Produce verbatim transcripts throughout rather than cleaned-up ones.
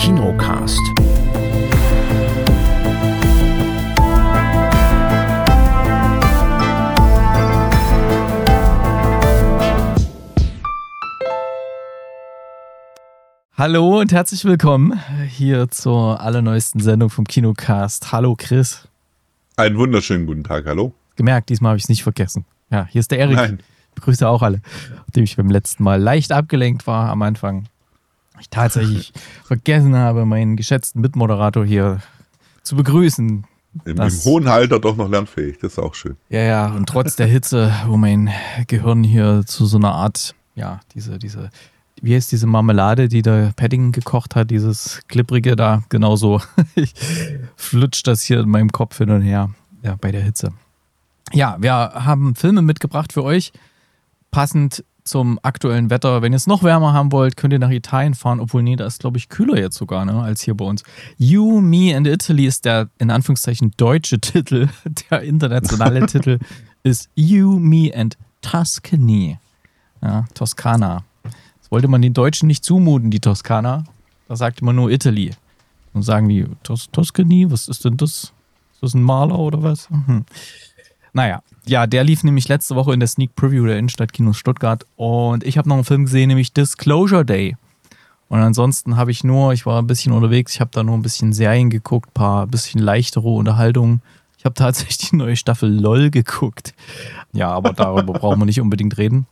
Kinocast. Hallo und herzlich willkommen hier zur allerneuesten Sendung vom Kinocast. Hallo Chris. Einen wunderschönen guten Tag, hallo. Gemerkt, diesmal habe ich es nicht vergessen. Ja, hier ist der Erik. Nein. Ich begrüße auch alle. Nachdem ich beim letzten Mal leicht abgelenkt war am Anfang. Ich tatsächlich vergessen habe, meinen geschätzten Mitmoderator hier zu begrüßen. Im, Im hohen Alter doch noch lernfähig, das ist auch schön. Ja, ja, und trotz der Hitze, wo mein Gehirn hier zu so einer Art, ja, diese, diese, wie heißt diese Marmelade, die der Paddington gekocht hat, dieses Klipprige da, genauso flutscht das hier in meinem Kopf hin und her, ja, bei der Hitze. Ja, wir haben Filme mitgebracht für euch, passend zum aktuellen Wetter. Wenn ihr es noch wärmer haben wollt, könnt ihr nach Italien fahren, obwohl, nee, da ist, glaube ich, kühler jetzt sogar, ne, als hier bei uns. You, Me and Italy ist der, in Anführungszeichen, deutsche Titel. Der internationale Titel ist You, Me and Tuscany. Ja, Toskana. Das wollte man den Deutschen nicht zumuten, die Toskana. Da sagte man nur Italy. Und sagen die, Tos- Tuscany, was ist denn das? Ist das ein Maler oder was? Mhm. Naja, ja, der lief nämlich letzte Woche in der Sneak Preview der Innenstadtkinos Stuttgart und ich habe noch einen Film gesehen, nämlich Disclosure Day. Und ansonsten habe ich nur, ich war ein bisschen unterwegs, ich habe da nur ein bisschen Serien geguckt, ein paar bisschen leichtere Unterhaltungen. Ich habe tatsächlich die neue Staffel LOL geguckt. Ja, aber darüber brauchen wir nicht unbedingt reden.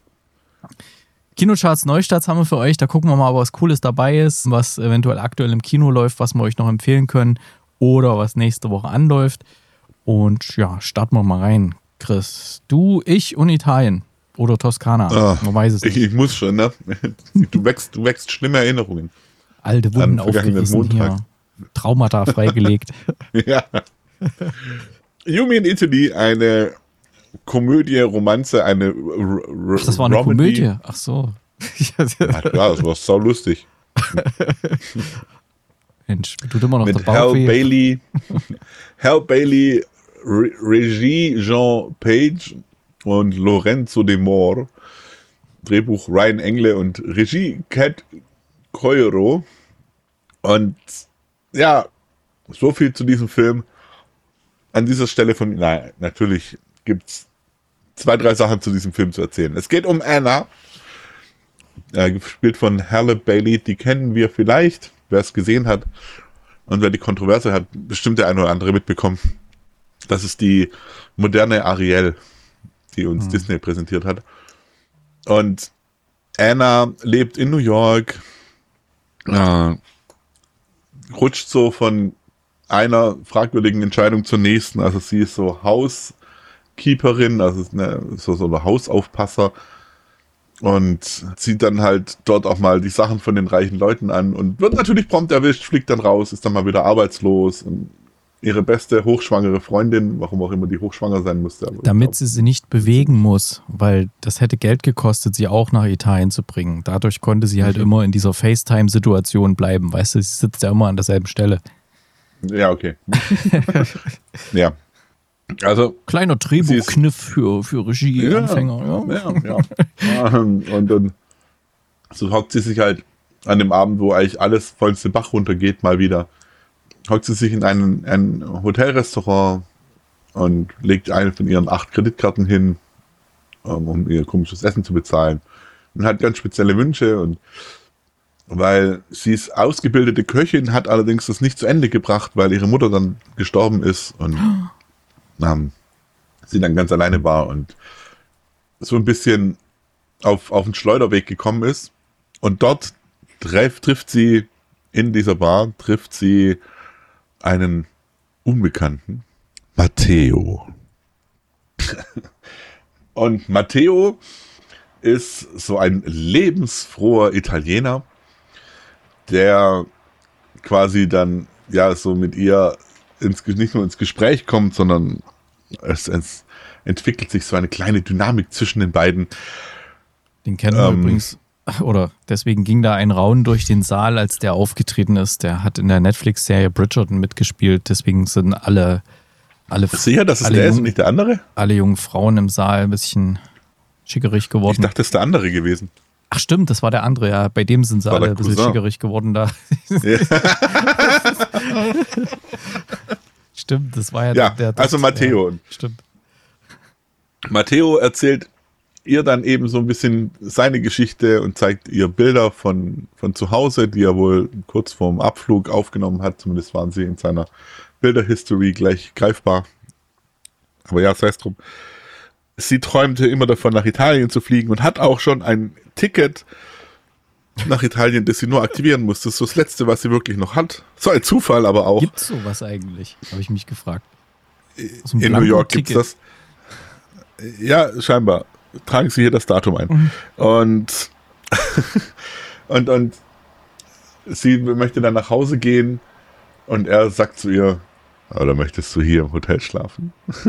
Kinocharts Neustarts haben wir für euch, da gucken wir mal, was Cooles dabei ist, was eventuell aktuell im Kino läuft, was wir euch noch empfehlen können oder was nächste Woche anläuft. Und ja, starten wir mal rein. Chris, du, ich und Italien. Oder Toskana. Ah, Man weiß es ich, nicht. ich muss schon, ne? Du wächst, du wächst schlimme Erinnerungen. Alte Wunden aufgerissen Montag. hier. Traumata freigelegt. Ja. You, Me and Italy, eine Komödie, Romanze, eine R- R- Ach, das war eine Romedy. Komödie. Ach so. Ja, das war sau lustig. Mensch, mir tut immer noch Mit der Bauch Hal weh. Bailey, Hal Bailey, Re- Regie Jean Page und Lorenzo de Moor, Drehbuch Ryan Engle und Regie Cat Coiro. Und ja, so viel zu diesem Film. An dieser Stelle von, nein, natürlich gibt es zwei, drei Sachen zu diesem Film zu erzählen. Es geht um Anna, äh, gespielt von Halle Bailey, die kennen wir vielleicht, wer es gesehen hat und wer die Kontroverse hat, bestimmt der eine oder andere mitbekommen. Das ist die moderne Ariel, die uns hm. Disney präsentiert hat. Und Anna lebt in New York, äh, rutscht so von einer fragwürdigen Entscheidung zur nächsten. Also sie ist so Housekeeperin, also ist eine, so, so ein Hausaufpasser und zieht dann halt dort auch mal die Sachen von den reichen Leuten an und wird natürlich prompt erwischt, fliegt dann raus, ist dann mal wieder arbeitslos und ihre beste hochschwangere Freundin, warum auch immer die hochschwanger sein musste. Aber Damit glaub, sie sie nicht bewegen muss, weil das hätte Geld gekostet, sie auch nach Italien zu bringen. Dadurch konnte sie halt mhm. immer in dieser FaceTime-Situation bleiben. Weißt du, sie sitzt ja immer an derselben Stelle. Ja, okay. Ja. Also, kleiner Drehbuchkniff für, für Regie-Anfänger. Ja, ja, ja. Und dann so hockt sie sich halt an dem Abend, wo eigentlich alles vollste Bach runtergeht, mal wieder. Hockt sie sich in ein, ein Hotelrestaurant und legt eine von ihren acht Kreditkarten hin, um ihr komisches Essen zu bezahlen. Und hat ganz spezielle Wünsche und weil sie ist ausgebildete Köchin, hat allerdings das nicht zu Ende gebracht, weil ihre Mutter dann gestorben ist und ähm, sie dann ganz alleine war und so ein bisschen auf, auf den Schleuderweg gekommen ist. Und dort treff, trifft sie, in dieser Bar, trifft sie einen Unbekannten, Matteo. Und Matteo ist so ein lebensfroher Italiener, der quasi dann ja so mit ihr ins, nicht nur ins Gespräch kommt, sondern es, es entwickelt sich so eine kleine Dynamik zwischen den beiden. Den kennen wir ähm, übrigens, oder deswegen ging da ein Raunen durch den Saal, als der aufgetreten ist. Der hat in der Netflix-Serie Bridgerton mitgespielt, deswegen sind alle alle sicher, dass es der ist und nicht der andere? Alle jungen Frauen im Saal ein bisschen schickerig geworden. Ich dachte, das ist der andere gewesen. Ach stimmt, das war der andere, ja. Bei dem sind sie alle ein bisschen schickerig geworden da. Ja. Stimmt, das war ja, ja der, der also Matteo. Ja, stimmt. Matteo erzählt ihr dann eben so ein bisschen seine Geschichte und zeigt ihr Bilder von, von zu Hause, die er wohl kurz vorm Abflug aufgenommen hat. Zumindest waren sie in seiner Bilderhistory gleich greifbar. Aber ja, sei es drum. Sie träumte immer davon, nach Italien zu fliegen und hat auch schon ein Ticket nach Italien, das sie nur aktivieren muss. Das ist so das Letzte, was sie wirklich noch hat. So ein Zufall aber auch. Gibt es sowas eigentlich? Habe ich mich gefragt. So in New York gibt es das. Ja, scheinbar. Tragen Sie hier das Datum ein. Mhm. Und, und, und sie möchte dann nach Hause gehen und er sagt zu ihr, oder möchtest du hier im Hotel schlafen?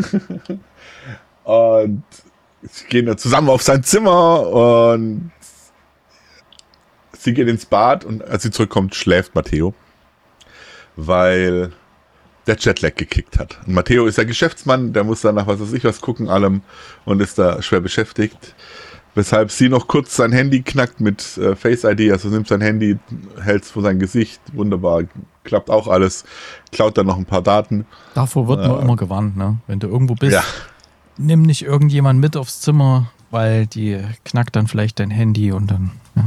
Und sie gehen dann zusammen auf sein Zimmer und sie geht ins Bad und als sie zurückkommt, schläft Matteo, weil der Jetlag gekickt hat. Und Matteo ist ja Geschäftsmann, der muss dann nach was weiß ich was gucken allem und ist da schwer beschäftigt. Weshalb sie noch kurz sein Handy knackt mit äh, Face I D, also nimmt sein Handy, hält es vor sein Gesicht, wunderbar, klappt auch alles, klaut dann noch ein paar Daten. Davor wird man äh, immer gewarnt, ne? Wenn du irgendwo bist, ja. Nimm nicht irgendjemand mit aufs Zimmer, weil die knackt dann vielleicht dein Handy und dann, ja.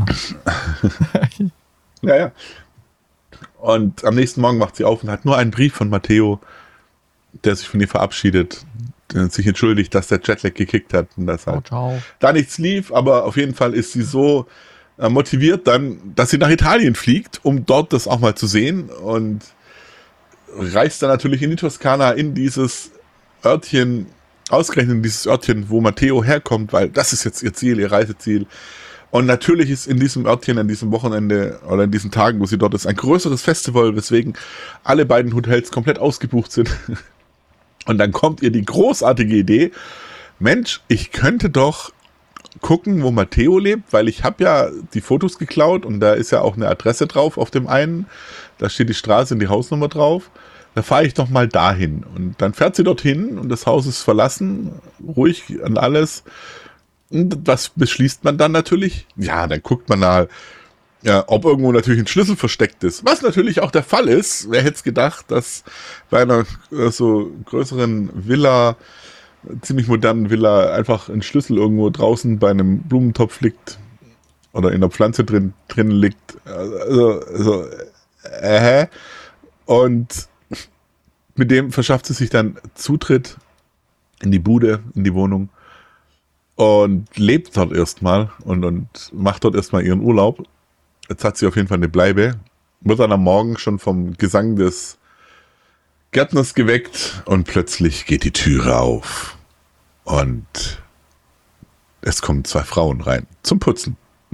ja, ja. Und am nächsten Morgen macht sie auf und hat nur einen Brief von Matteo, der sich von ihr verabschiedet, der sich entschuldigt, dass der Jetlag gekickt hat und dass halt ciao, ciao. da nichts lief, aber auf jeden Fall ist sie so äh, motiviert dann, dass sie nach Italien fliegt, um dort das auch mal zu sehen und reist dann natürlich in die Toskana, in dieses Örtchen, ausgerechnet in dieses Örtchen, wo Matteo herkommt, weil das ist jetzt ihr Ziel, ihr Reiseziel. Und natürlich ist in diesem Örtchen, an diesem Wochenende oder in diesen Tagen, wo sie dort ist, ein größeres Festival, weswegen alle beiden Hotels komplett ausgebucht sind. Und dann kommt ihr die großartige Idee, Mensch, ich könnte doch gucken, wo Matteo lebt, weil ich habe ja die Fotos geklaut und da ist ja auch eine Adresse drauf auf dem einen. Da steht die Straße und die Hausnummer drauf. Da fahre ich doch mal dahin. Und dann fährt sie dorthin und das Haus ist verlassen, ruhig und alles. Und was beschließt man dann natürlich? Ja, dann guckt man mal, ja, ob irgendwo natürlich ein Schlüssel versteckt ist. Was natürlich auch der Fall ist. Wer hätte es gedacht, dass bei einer äh, so größeren Villa, ziemlich modernen Villa, einfach ein Schlüssel irgendwo draußen bei einem Blumentopf liegt oder in der Pflanze drin, drin liegt. Also, also äh, und mit dem verschafft sie sich dann Zutritt in die Bude, in die Wohnung. Und lebt dort erstmal und, und macht dort erstmal ihren Urlaub. Jetzt hat sie auf jeden Fall eine Bleibe. Wird dann am Morgen schon vom Gesang des Gärtners geweckt und plötzlich geht die Türe auf. Und es kommen zwei Frauen rein zum Putzen.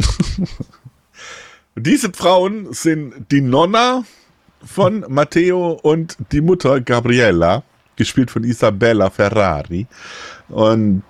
Diese Frauen sind die Nonna von Matteo und die Mutter Gabriella, gespielt von Isabella Ferrari. Und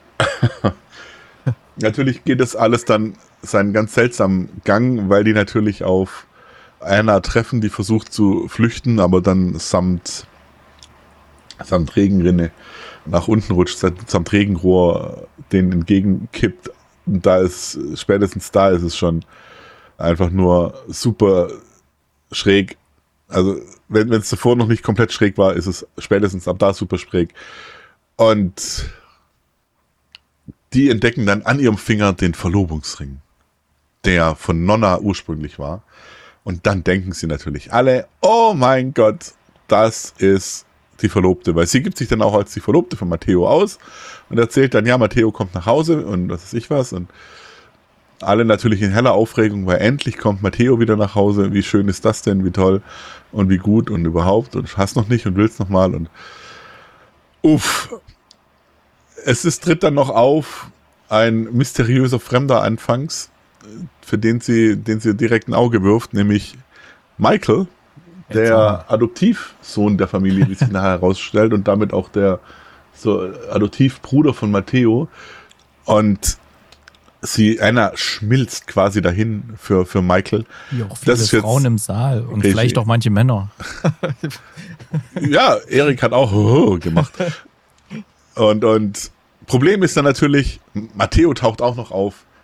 natürlich geht es alles dann seinen ganz seltsamen Gang, weil die natürlich auf Anna treffen, die versucht zu flüchten, aber dann samt, samt Regenrinne nach unten rutscht, samt Regenrohr denen entgegenkippt. Und da ist, spätestens da ist es schon einfach nur super schräg. Also wenn es davor noch nicht komplett schräg war, ist es spätestens ab da super schräg. Und die entdecken dann an ihrem Finger den Verlobungsring, der von Nonna ursprünglich war. Und dann denken sie natürlich alle, oh mein Gott, das ist die Verlobte. Weil sie gibt sich dann auch als die Verlobte von Matteo aus und erzählt dann, ja, Matteo kommt nach Hause und was weiß ich was. Und alle natürlich in heller Aufregung, weil endlich kommt Matteo wieder nach Hause. Wie schön ist das denn, wie toll und wie gut und überhaupt. Und hast noch nicht und willst noch mal. Und uff. Es ist, tritt dann noch auf ein mysteriöser Fremder anfangs, für den sie, den sie direkt ein Auge wirft, nämlich Michael, der Adoptivsohn der Familie, wie sich nachher herausstellt, und damit auch der so Adoptivbruder von Matteo. Und sie, Anna schmilzt quasi dahin für, für Michael. Wie auch viele das Frauen im Saal und richtig. Vielleicht auch manche Männer. Ja, Erik hat auch oh, gemacht. Und, und Problem ist dann natürlich, Matteo taucht auch noch auf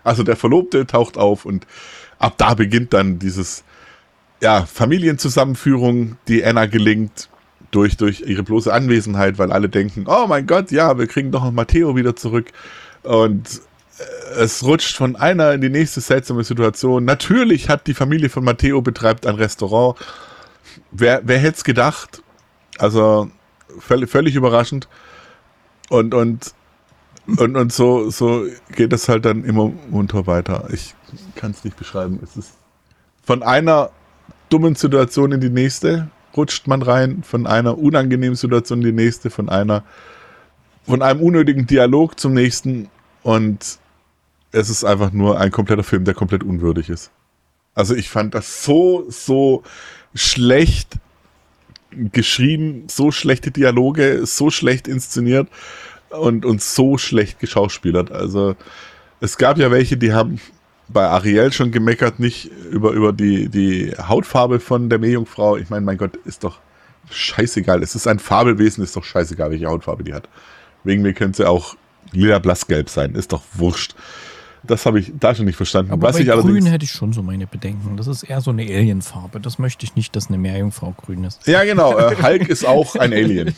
Also der Verlobte taucht auf und ab da beginnt dann dieses, ja, Familienzusammenführung, die Anna gelingt durch, durch ihre bloße Anwesenheit, weil alle denken, oh mein Gott, ja, wir kriegen doch Matteo wieder zurück. Und es rutscht von einer in die nächste seltsame Situation. Natürlich hat die Familie von Matteo betreibt ein Restaurant. Wer, wer hätte es gedacht? Also völlig, völlig überraschend. Und, und, und, und so, so geht es halt dann immer munter weiter. Ich kann es nicht beschreiben. Es ist von einer dummen Situation in die nächste rutscht man rein, von einer unangenehmen Situation in die nächste, von einer, von einem unnötigen Dialog zum nächsten und es ist einfach nur ein kompletter Film, der komplett unwürdig ist. Also ich fand das so, so schlecht geschrieben, so schlechte Dialoge, so schlecht inszeniert und, und so schlecht geschauspielert. Also es gab ja welche, die haben bei Ariel schon gemeckert, nicht über, über die, die Hautfarbe von der Meerjungfrau. Ich meine, mein Gott, ist doch scheißegal. Es ist ein Fabelwesen, ist doch scheißegal, welche Hautfarbe die hat. Wegen mir könnte sie auch lila blassgelb sein, ist doch wurscht. Das habe ich da schon nicht verstanden. Aber Was bei ich grün hätte ich schon so meine Bedenken. Das ist eher so eine Alienfarbe. Das möchte ich nicht, dass eine Meerjungfrau grün ist. Ja, genau. Äh, Hulk ist auch ein Alien.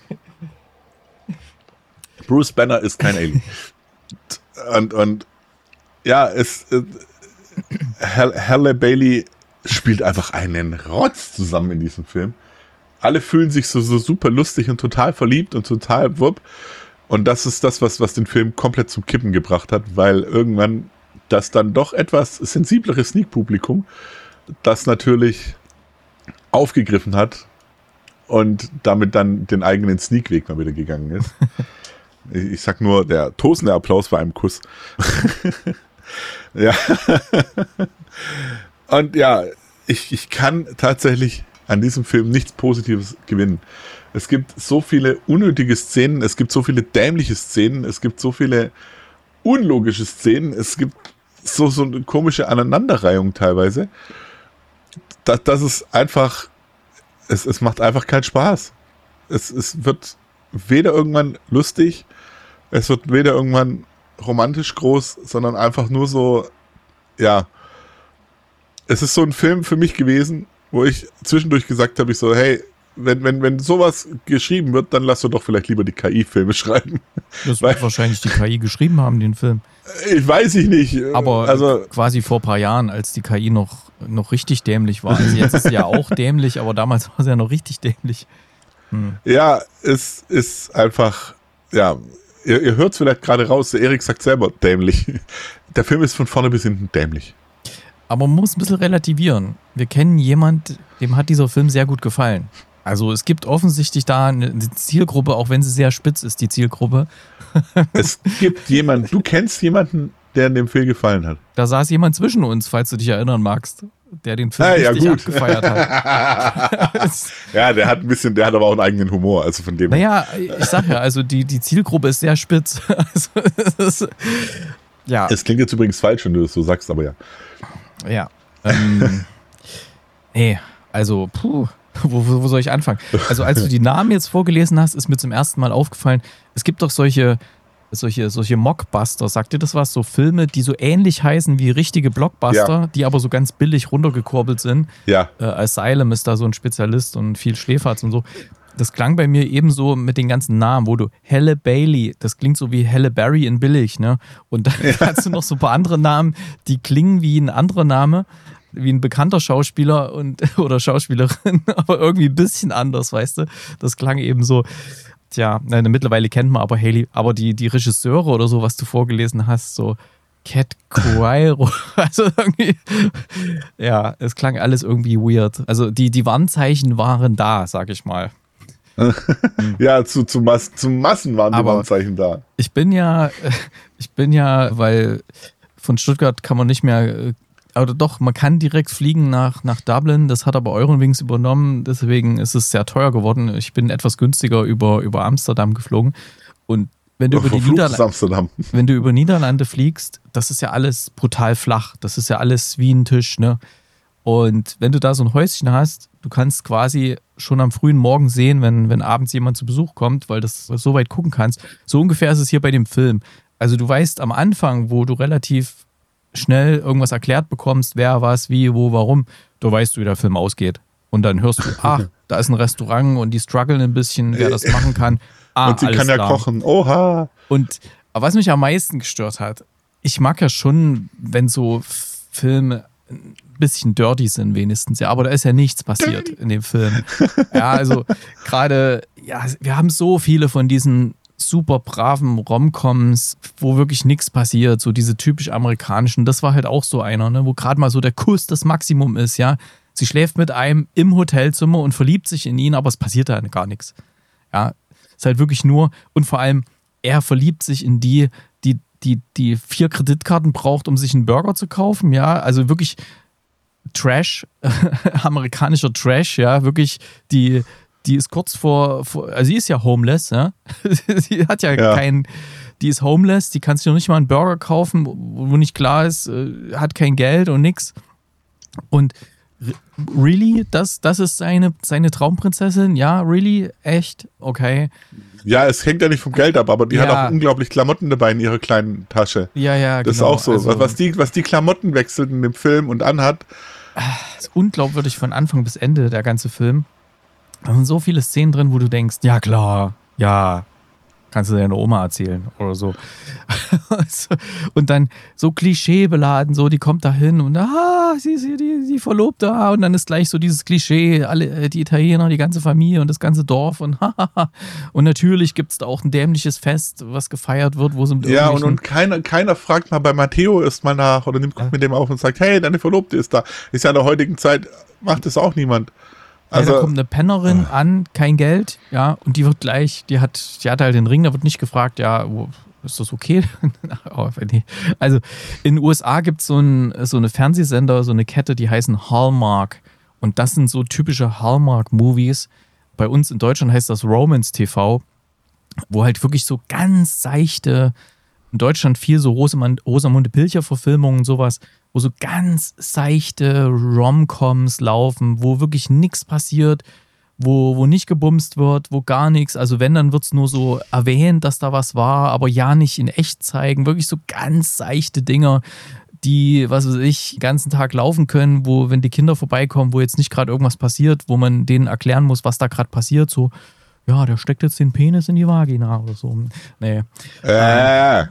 Bruce Banner ist kein Alien. Und, und ja, es äh, Halle Bailey spielt einfach einen Rotz zusammen in diesem Film. Alle fühlen sich so, so super lustig und total verliebt und total wupp. Und das ist das, was, was den Film komplett zum Kippen gebracht hat, weil irgendwann das dann doch etwas sensiblere Sneak-Publikum das natürlich aufgegriffen hat und damit dann den eigenen Sneak-Weg mal wieder gegangen ist. Ich sag nur, der tosende Applaus bei einem Kuss. Ja. Und ja, ich, ich kann tatsächlich an diesem Film nichts Positives gewinnen. Es gibt so viele unnötige Szenen, es gibt so viele dämliche Szenen, es gibt so viele unlogische Szenen, es gibt so, so eine komische Aneinanderreihung teilweise. Das, das ist einfach, es, es macht einfach keinen Spaß. Es, es wird weder irgendwann lustig, es wird weder irgendwann romantisch groß, sondern einfach nur so, ja, es ist so ein Film für mich gewesen, wo ich zwischendurch gesagt habe, ich so, hey, wenn, wenn, wenn sowas geschrieben wird, dann lass doch doch vielleicht lieber die K I-Filme schreiben. Das wird wahrscheinlich die K I geschrieben haben, den Film. Ich weiß ich nicht. Aber also, quasi vor ein paar Jahren, als die K I noch, noch richtig dämlich war. Also jetzt ist sie ja auch dämlich, aber damals war sie ja noch richtig dämlich. Hm. Ja, es ist einfach, ja, ihr, ihr hört es vielleicht gerade raus, der Erik sagt selber dämlich. Der Film ist von vorne bis hinten dämlich. Aber man muss ein bisschen relativieren. Wir kennen jemanden, dem hat dieser Film sehr gut gefallen. Also es gibt offensichtlich da eine Zielgruppe, auch wenn sie sehr spitz ist, die Zielgruppe. Es gibt jemanden, du kennst jemanden, der in dem Film gefallen hat. Da saß jemand zwischen uns, falls du dich erinnern magst, der den Film ah, richtig ja, abgefeiert hat. Ja, der hat ein bisschen, der hat aber auch einen eigenen Humor, also von dem. Naja, ich sag ja, also die, die Zielgruppe ist sehr spitz. Also, es ist, ja. Es klingt jetzt übrigens falsch, wenn du das so sagst, aber ja. Ja. Ähm, nee, also, puh. Wo, wo, wo soll ich anfangen? Also als du die Namen jetzt vorgelesen hast, ist mir zum ersten Mal aufgefallen, es gibt doch solche, solche, solche Mockbuster, sagt dir das was? So Filme, die so ähnlich heißen wie richtige Blockbuster, ja, die aber so ganz billig runtergekurbelt sind. Ja. Äh, Asylum ist da so ein Spezialist und viel Schläferz und so. Das klang bei mir ebenso mit den ganzen Namen, wo du Halle Bailey, das klingt so wie Halle Berry in billig, ne? Und dann ja. hast du noch so ein paar andere Namen, die klingen wie ein anderer Name, wie ein bekannter Schauspieler und oder Schauspielerin, aber irgendwie ein bisschen anders, weißt du? Das klang eben so, tja, ne, mittlerweile kennt man aber Haley, aber die, die Regisseure oder so, was du vorgelesen hast, so Cat Quairo, also irgendwie, ja, es klang alles irgendwie weird. Also die, die Warnzeichen waren da, sag ich mal. Ja, zu, zu, Mas- zu Massen waren die aber Warnzeichen da. Ich bin ja, ich bin ja, weil von Stuttgart kann man nicht mehr, oder doch, man kann direkt fliegen nach, nach Dublin, das hat aber Eurowings übernommen, deswegen ist es sehr teuer geworden. Ich bin etwas günstiger über, über Amsterdam geflogen und wenn du, über die Niederlande, wenn du über Niederlande fliegst, das ist ja alles brutal flach, das ist ja alles wie ein Tisch, ne? Und wenn du da so ein Häuschen hast, du kannst quasi schon am frühen Morgen sehen, wenn, wenn abends jemand zu Besuch kommt, weil du so weit gucken kannst. So ungefähr ist es hier bei dem Film. Also du weißt am Anfang, wo du relativ schnell irgendwas erklärt bekommst, wer, was, wie, wo, warum, du weißt, wie der Film ausgeht. Und dann hörst du, ach, da ist ein Restaurant und die strugglen ein bisschen, wer das machen kann. Ah, und sie kann ja klar. kochen. Oha. Und was mich am meisten gestört hat, ich mag ja schon, wenn so Filme ein bisschen dirty sind wenigstens, ja, aber da ist ja nichts passiert in dem Film. Ja, also gerade, ja, wir haben so viele von diesen super braven Rom-Coms, wo wirklich nichts passiert, so diese typisch amerikanischen, das war halt auch so einer, ne, wo gerade mal so der Kuss das Maximum ist, ja. Sie schläft mit einem im Hotelzimmer und verliebt sich in ihn, aber es passiert da gar nichts. Ja, ist halt wirklich nur, und vor allem, er verliebt sich in die, die, die, die vier Kreditkarten braucht, um sich einen Burger zu kaufen, ja, also wirklich Trash, amerikanischer Trash, ja, wirklich, die, die ist kurz vor, vor, also sie ist ja homeless, ja, sie hat ja, ja. kein, die ist homeless, die kann sich noch nicht mal einen Burger kaufen, wo nicht klar ist, hat kein Geld und nix. Und really, das, das ist seine, seine Traumprinzessin? Ja, really? Echt? Okay. Ja, es hängt ja nicht vom Geld ab, aber die ja. hat auch unglaublich Klamotten dabei in ihrer kleinen Tasche. Ja, ja, das genau. Das ist auch so. Also, was, die, was die Klamotten wechselt in dem Film und anhat. Das ist unglaubwürdig von Anfang bis Ende, der ganze Film. Da sind so viele Szenen drin, wo du denkst, ja klar, ja, kannst du deiner Oma erzählen oder so. Und dann so klischeebeladen, so, die kommt da hin und ah, sie ist hier die, die Verlobte, und dann ist gleich so dieses Klischee, alle, die Italiener, die ganze Familie und das ganze Dorf und und natürlich gibt es da auch ein dämliches Fest, was gefeiert wird, wo es um ja, und, und keiner, keiner fragt mal bei Matteo erst mal nach oder nimmt, guckt mit dem auf und sagt, hey, deine Verlobte ist da. Ist ja in der heutigen Zeit, macht das auch niemand. Also, ja, da kommt eine Pennerin an, kein Geld, ja, und die wird gleich, die hat, die hat halt den Ring, da wird nicht gefragt, ja, ist das okay? Also in den U S A gibt es so, ein, so eine Fernsehsender, so eine Kette, die heißen Hallmark. Und das sind so typische Hallmark-Movies. Bei uns in Deutschland heißt das Romance T V, wo halt wirklich so ganz seichte, in Deutschland viel so Rosamunde Pilcher-Verfilmungen und sowas, wo so ganz seichte Rom-Coms laufen, wo wirklich nichts passiert, wo, wo nicht gebumst wird, wo gar nichts. Also wenn, dann wird es nur so erwähnt, dass da was war, aber ja nicht in echt zeigen. Wirklich so ganz seichte Dinger, die, was weiß ich, den ganzen Tag laufen können, wo, wenn die Kinder vorbeikommen, wo jetzt nicht gerade irgendwas passiert, wo man denen erklären muss, was da gerade passiert, so, ja, der steckt jetzt den Penis in die Vagina oder so. Nee. Äh.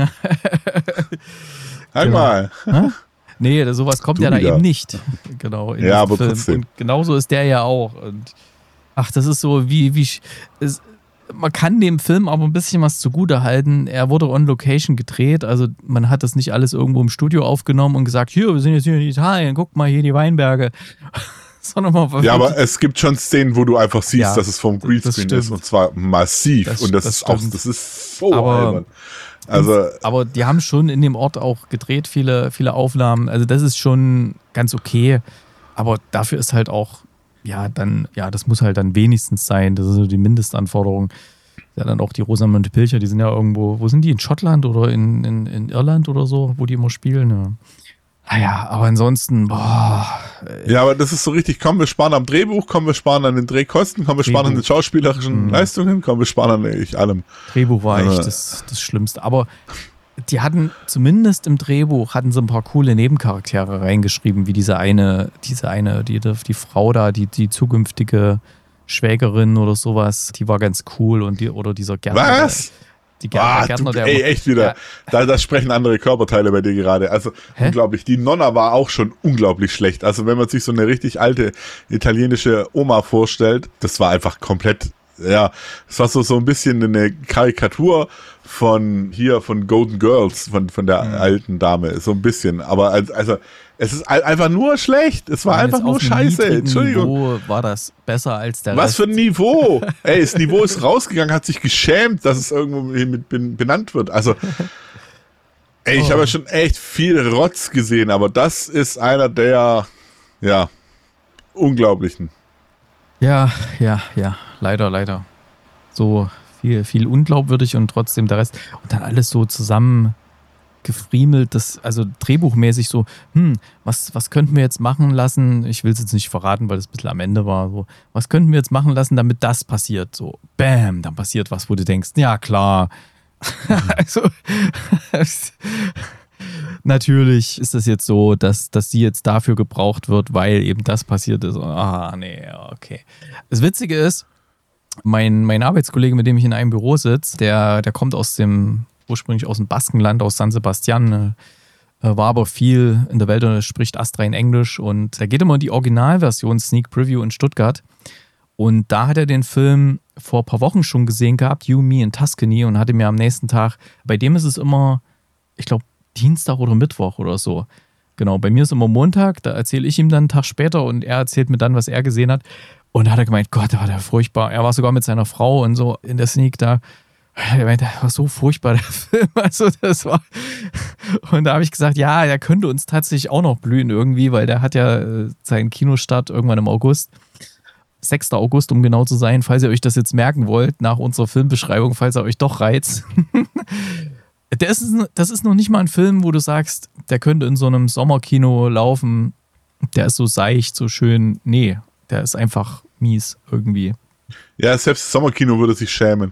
Halt genau. mal. Ha? Nee, sowas kommt Du ja da wieder. eben nicht. Genau. In ja, aber Film. trotzdem. Und genauso ist der ja auch. Und ach, das ist so wie, wie es, man kann dem Film aber ein bisschen was zugute halten. Er wurde on Location gedreht, also man hat das nicht alles irgendwo im Studio aufgenommen und gesagt, hier, wir sind jetzt hier in Italien, guck mal hier die Weinberge. Sondern mal ja, aber es gibt schon Szenen, wo du einfach siehst, ja, dass es vom Greenscreen ist, und zwar massiv. Das, und das, das ist auch, das ist so aber, albern. Also, aber die haben schon in dem Ort auch gedreht, viele, viele Aufnahmen. Also das ist schon ganz okay. Aber dafür ist halt auch, ja, dann, ja, das muss halt dann wenigstens sein. Das ist so die Mindestanforderung. Ja, dann auch die Rosamunde Pilcher, die sind ja irgendwo, wo sind die? In Schottland oder in, in, in Irland oder so, wo die immer spielen? Ja. Naja, aber ansonsten, boah. Ja, aber das ist so richtig, komm, wir sparen am Drehbuch, komm, wir sparen an den Drehkosten, komm, wir sparen Drehbuch. an den schauspielerischen mhm. Leistungen, komm, wir sparen an eigentlich allem. Drehbuch war also, echt das, das Schlimmste. Aber die hatten, zumindest im Drehbuch, hatten sie ein paar coole Nebencharaktere reingeschrieben, wie diese eine, diese eine, die, die Frau da, die, die zukünftige Schwägerin oder sowas, die war ganz cool, und die, oder dieser Gärtner. Was? Die Gärtner, ah, Gärtner, du, der ey, echt wieder. Ja. Da, da sprechen andere Körperteile bei dir gerade. Also Hä? unglaublich. Die Nonna war auch schon unglaublich schlecht. Also wenn man sich so eine richtig alte italienische Oma vorstellt, das war einfach komplett, ja, es war so, so ein bisschen eine Karikatur von hier, von Golden Girls, von, von der mhm. alten Dame. So ein bisschen. Aber also, es ist einfach nur schlecht. Es war Meine, einfach nur scheiße. Entschuldigung. Niveau war das besser als der Was Rest. für ein Niveau? Ey, das Niveau ist rausgegangen, hat sich geschämt, dass es irgendwo mit benannt wird. Also, ey, ich oh. habe ja schon echt viel Rotz gesehen, aber das ist einer der, ja, unglaublichen. Ja, ja, ja. Leider, leider. So viel, viel unglaubwürdig und trotzdem der Rest. Und dann alles so zusammen gefriemelt, das, also drehbuchmäßig so, hm, was, was könnten wir jetzt machen lassen? Ich will es jetzt nicht verraten, weil es ein bisschen am Ende war. So, was könnten wir jetzt machen lassen, damit das passiert? So, bam, dann passiert was, wo du denkst, ja klar. also, Natürlich ist das jetzt so, dass, dass sie jetzt dafür gebraucht wird, weil eben das passiert ist. Ah, nee, okay. Das Witzige ist, mein, mein Arbeitskollege, mit dem ich in einem Büro sitze, der, der kommt aus dem, ursprünglich aus dem Baskenland, aus San Sebastian, äh, war aber viel in der Welt und spricht astrein Englisch und da geht immer die Originalversion Sneak Preview in Stuttgart. Und da hat er den Film vor ein paar Wochen schon gesehen gehabt, You, Me in Tuscany, und hatte mir am nächsten Tag, bei dem ist es immer, ich glaube, Dienstag oder Mittwoch oder so. Genau, bei mir ist immer Montag, da erzähle ich ihm dann einen Tag später und er erzählt mir dann, was er gesehen hat. Und da hat er gemeint, Gott, da war der furchtbar. Er war sogar mit seiner Frau und so in der Sneak da. Er meinte, das war so furchtbar, der Film. Also das war. Und da habe ich gesagt, ja, der könnte uns tatsächlich auch noch blühen irgendwie, weil der hat ja seinen Kinostart irgendwann im August. sechster August, um genau zu sein, falls ihr euch das jetzt merken wollt, nach unserer Filmbeschreibung, falls er euch doch reizt. Der ist, das ist noch nicht mal ein Film, wo du sagst, der könnte in so einem Sommerkino laufen. Der ist so seicht, so schön. Nee, der ist einfach mies irgendwie. Ja, selbst das Sommerkino würde sich schämen.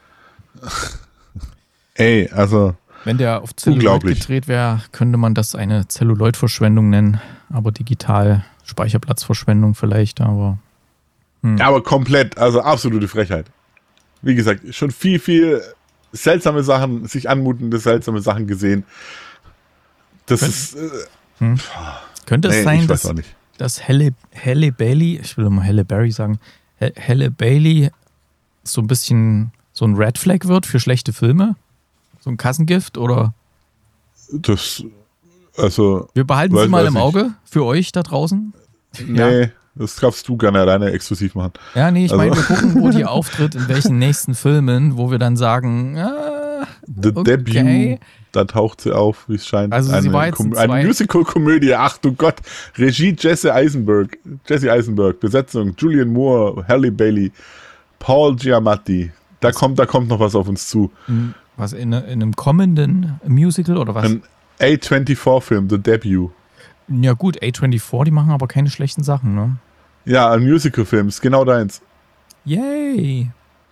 Ey, also wenn der auf Celluloid gedreht wäre, könnte man das eine Celluloid-Verschwendung nennen. Aber digital Speicherplatzverschwendung vielleicht, aber... Hm. Ja, aber komplett, also absolute Frechheit. Wie gesagt, schon viel, viel seltsame Sachen, sich anmutende seltsame Sasachen gesehen. Das Könnt, ist... Äh, hm. Könnte es nee, sein, ich weiß dass, auch nicht. dass Halle, Halle Bailey, ich will mal Halle Berry sagen, Halle Bailey so ein bisschen so ein Red Flag wird für schlechte Filme? So ein Kassengift oder? Das, also... Wir behalten weiß, sie mal im nicht. Auge für euch da draußen. Nee, ja. Das darfst du gerne alleine exklusiv machen. Ja, nee, ich also. meine, wir gucken, wo die auftritt, in welchen nächsten Filmen, wo wir dann sagen, ah, The okay. Debut, da taucht sie auf, wie es scheint. Also eine, sie war jetzt Com- zwei- eine Musical-Komödie, ach du Gott. Regie Jesse Eisenberg, Jesse Eisenberg, Besetzung Julian Moore, Halle Bailey, Paul Giamatti. Da was? kommt, da kommt noch was auf uns zu. Was, in, in einem kommenden Musical oder was? Ein A vierundzwanzig-Film, The Debut. Ja gut, A vierundzwanzig, die machen aber keine schlechten Sachen, ne? Ja, ein Musical-Film, ist genau deins. Yay!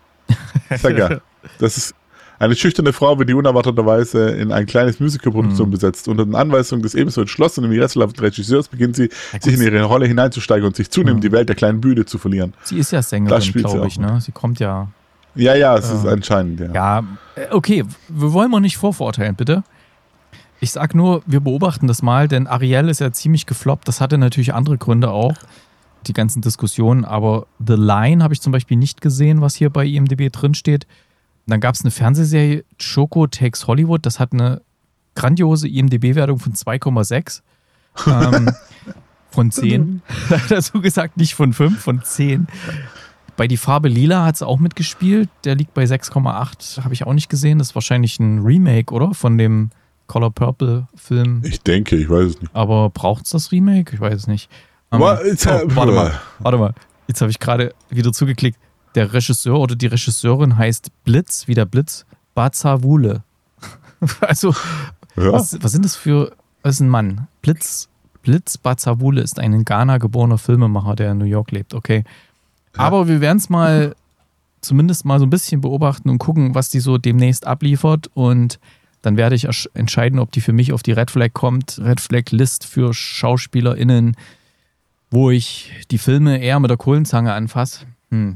Sag ja, das ist eine schüchterne Frau, wird die unerwarteterweise in ein kleines Musical-Produktion mhm. besetzt. Unter den Anweisungen des ebenso entschlossenen wie rätselhaften Regisseurs beginnt sie, ja, sich in ihre Rolle hineinzusteigen und sich zunehmend mhm. die Welt der kleinen Bühne zu verlieren. Sie ist ja Sängerin, glaube ich, ne? Sie kommt ja... Ja, ja, es äh, ist anscheinend, ja. Ja, okay, wir wollen mal nicht vorverurteilen, bitte. Ich sag nur, wir beobachten das mal, denn Ariel ist ja ziemlich gefloppt. Das hatte natürlich andere Gründe auch, die ganzen Diskussionen. Aber The Line habe ich zum Beispiel nicht gesehen, was hier bei I M D B drinsteht. Dann gab es eine Fernsehserie, Choco Takes Hollywood. Das hat eine grandiose I M D B-Wertung von zwei Komma sechs. ähm, von zehn. Dazu gesagt, nicht von fünf, von zehn. Bei Die Farbe Lila hat es auch mitgespielt. Der liegt bei sechs Komma acht. Habe ich auch nicht gesehen. Das ist wahrscheinlich ein Remake, oder? Von dem Color Purple Film. Ich denke, ich weiß es nicht. Aber braucht es das Remake? Ich weiß es nicht. Um, Well, oh, warte mal, warte mal. Jetzt habe ich gerade wieder zugeklickt. Der Regisseur oder die Regisseurin heißt Blitz, wie der Blitz, Bazawule. Also, ja. was, was sind das für, was ist ein Mann? Blitz, Blitz Bazawule ist ein in Ghana geborener Filmemacher, der in New York lebt. Okay. Ja. Aber wir werden es mal zumindest mal so ein bisschen beobachten und gucken, was die so demnächst abliefert, und dann werde ich entscheiden, ob die für mich auf die Red Flag kommt. Red Flag List für SchauspielerInnen, wo ich die Filme eher mit der Kohlenzange anfasse. Hm.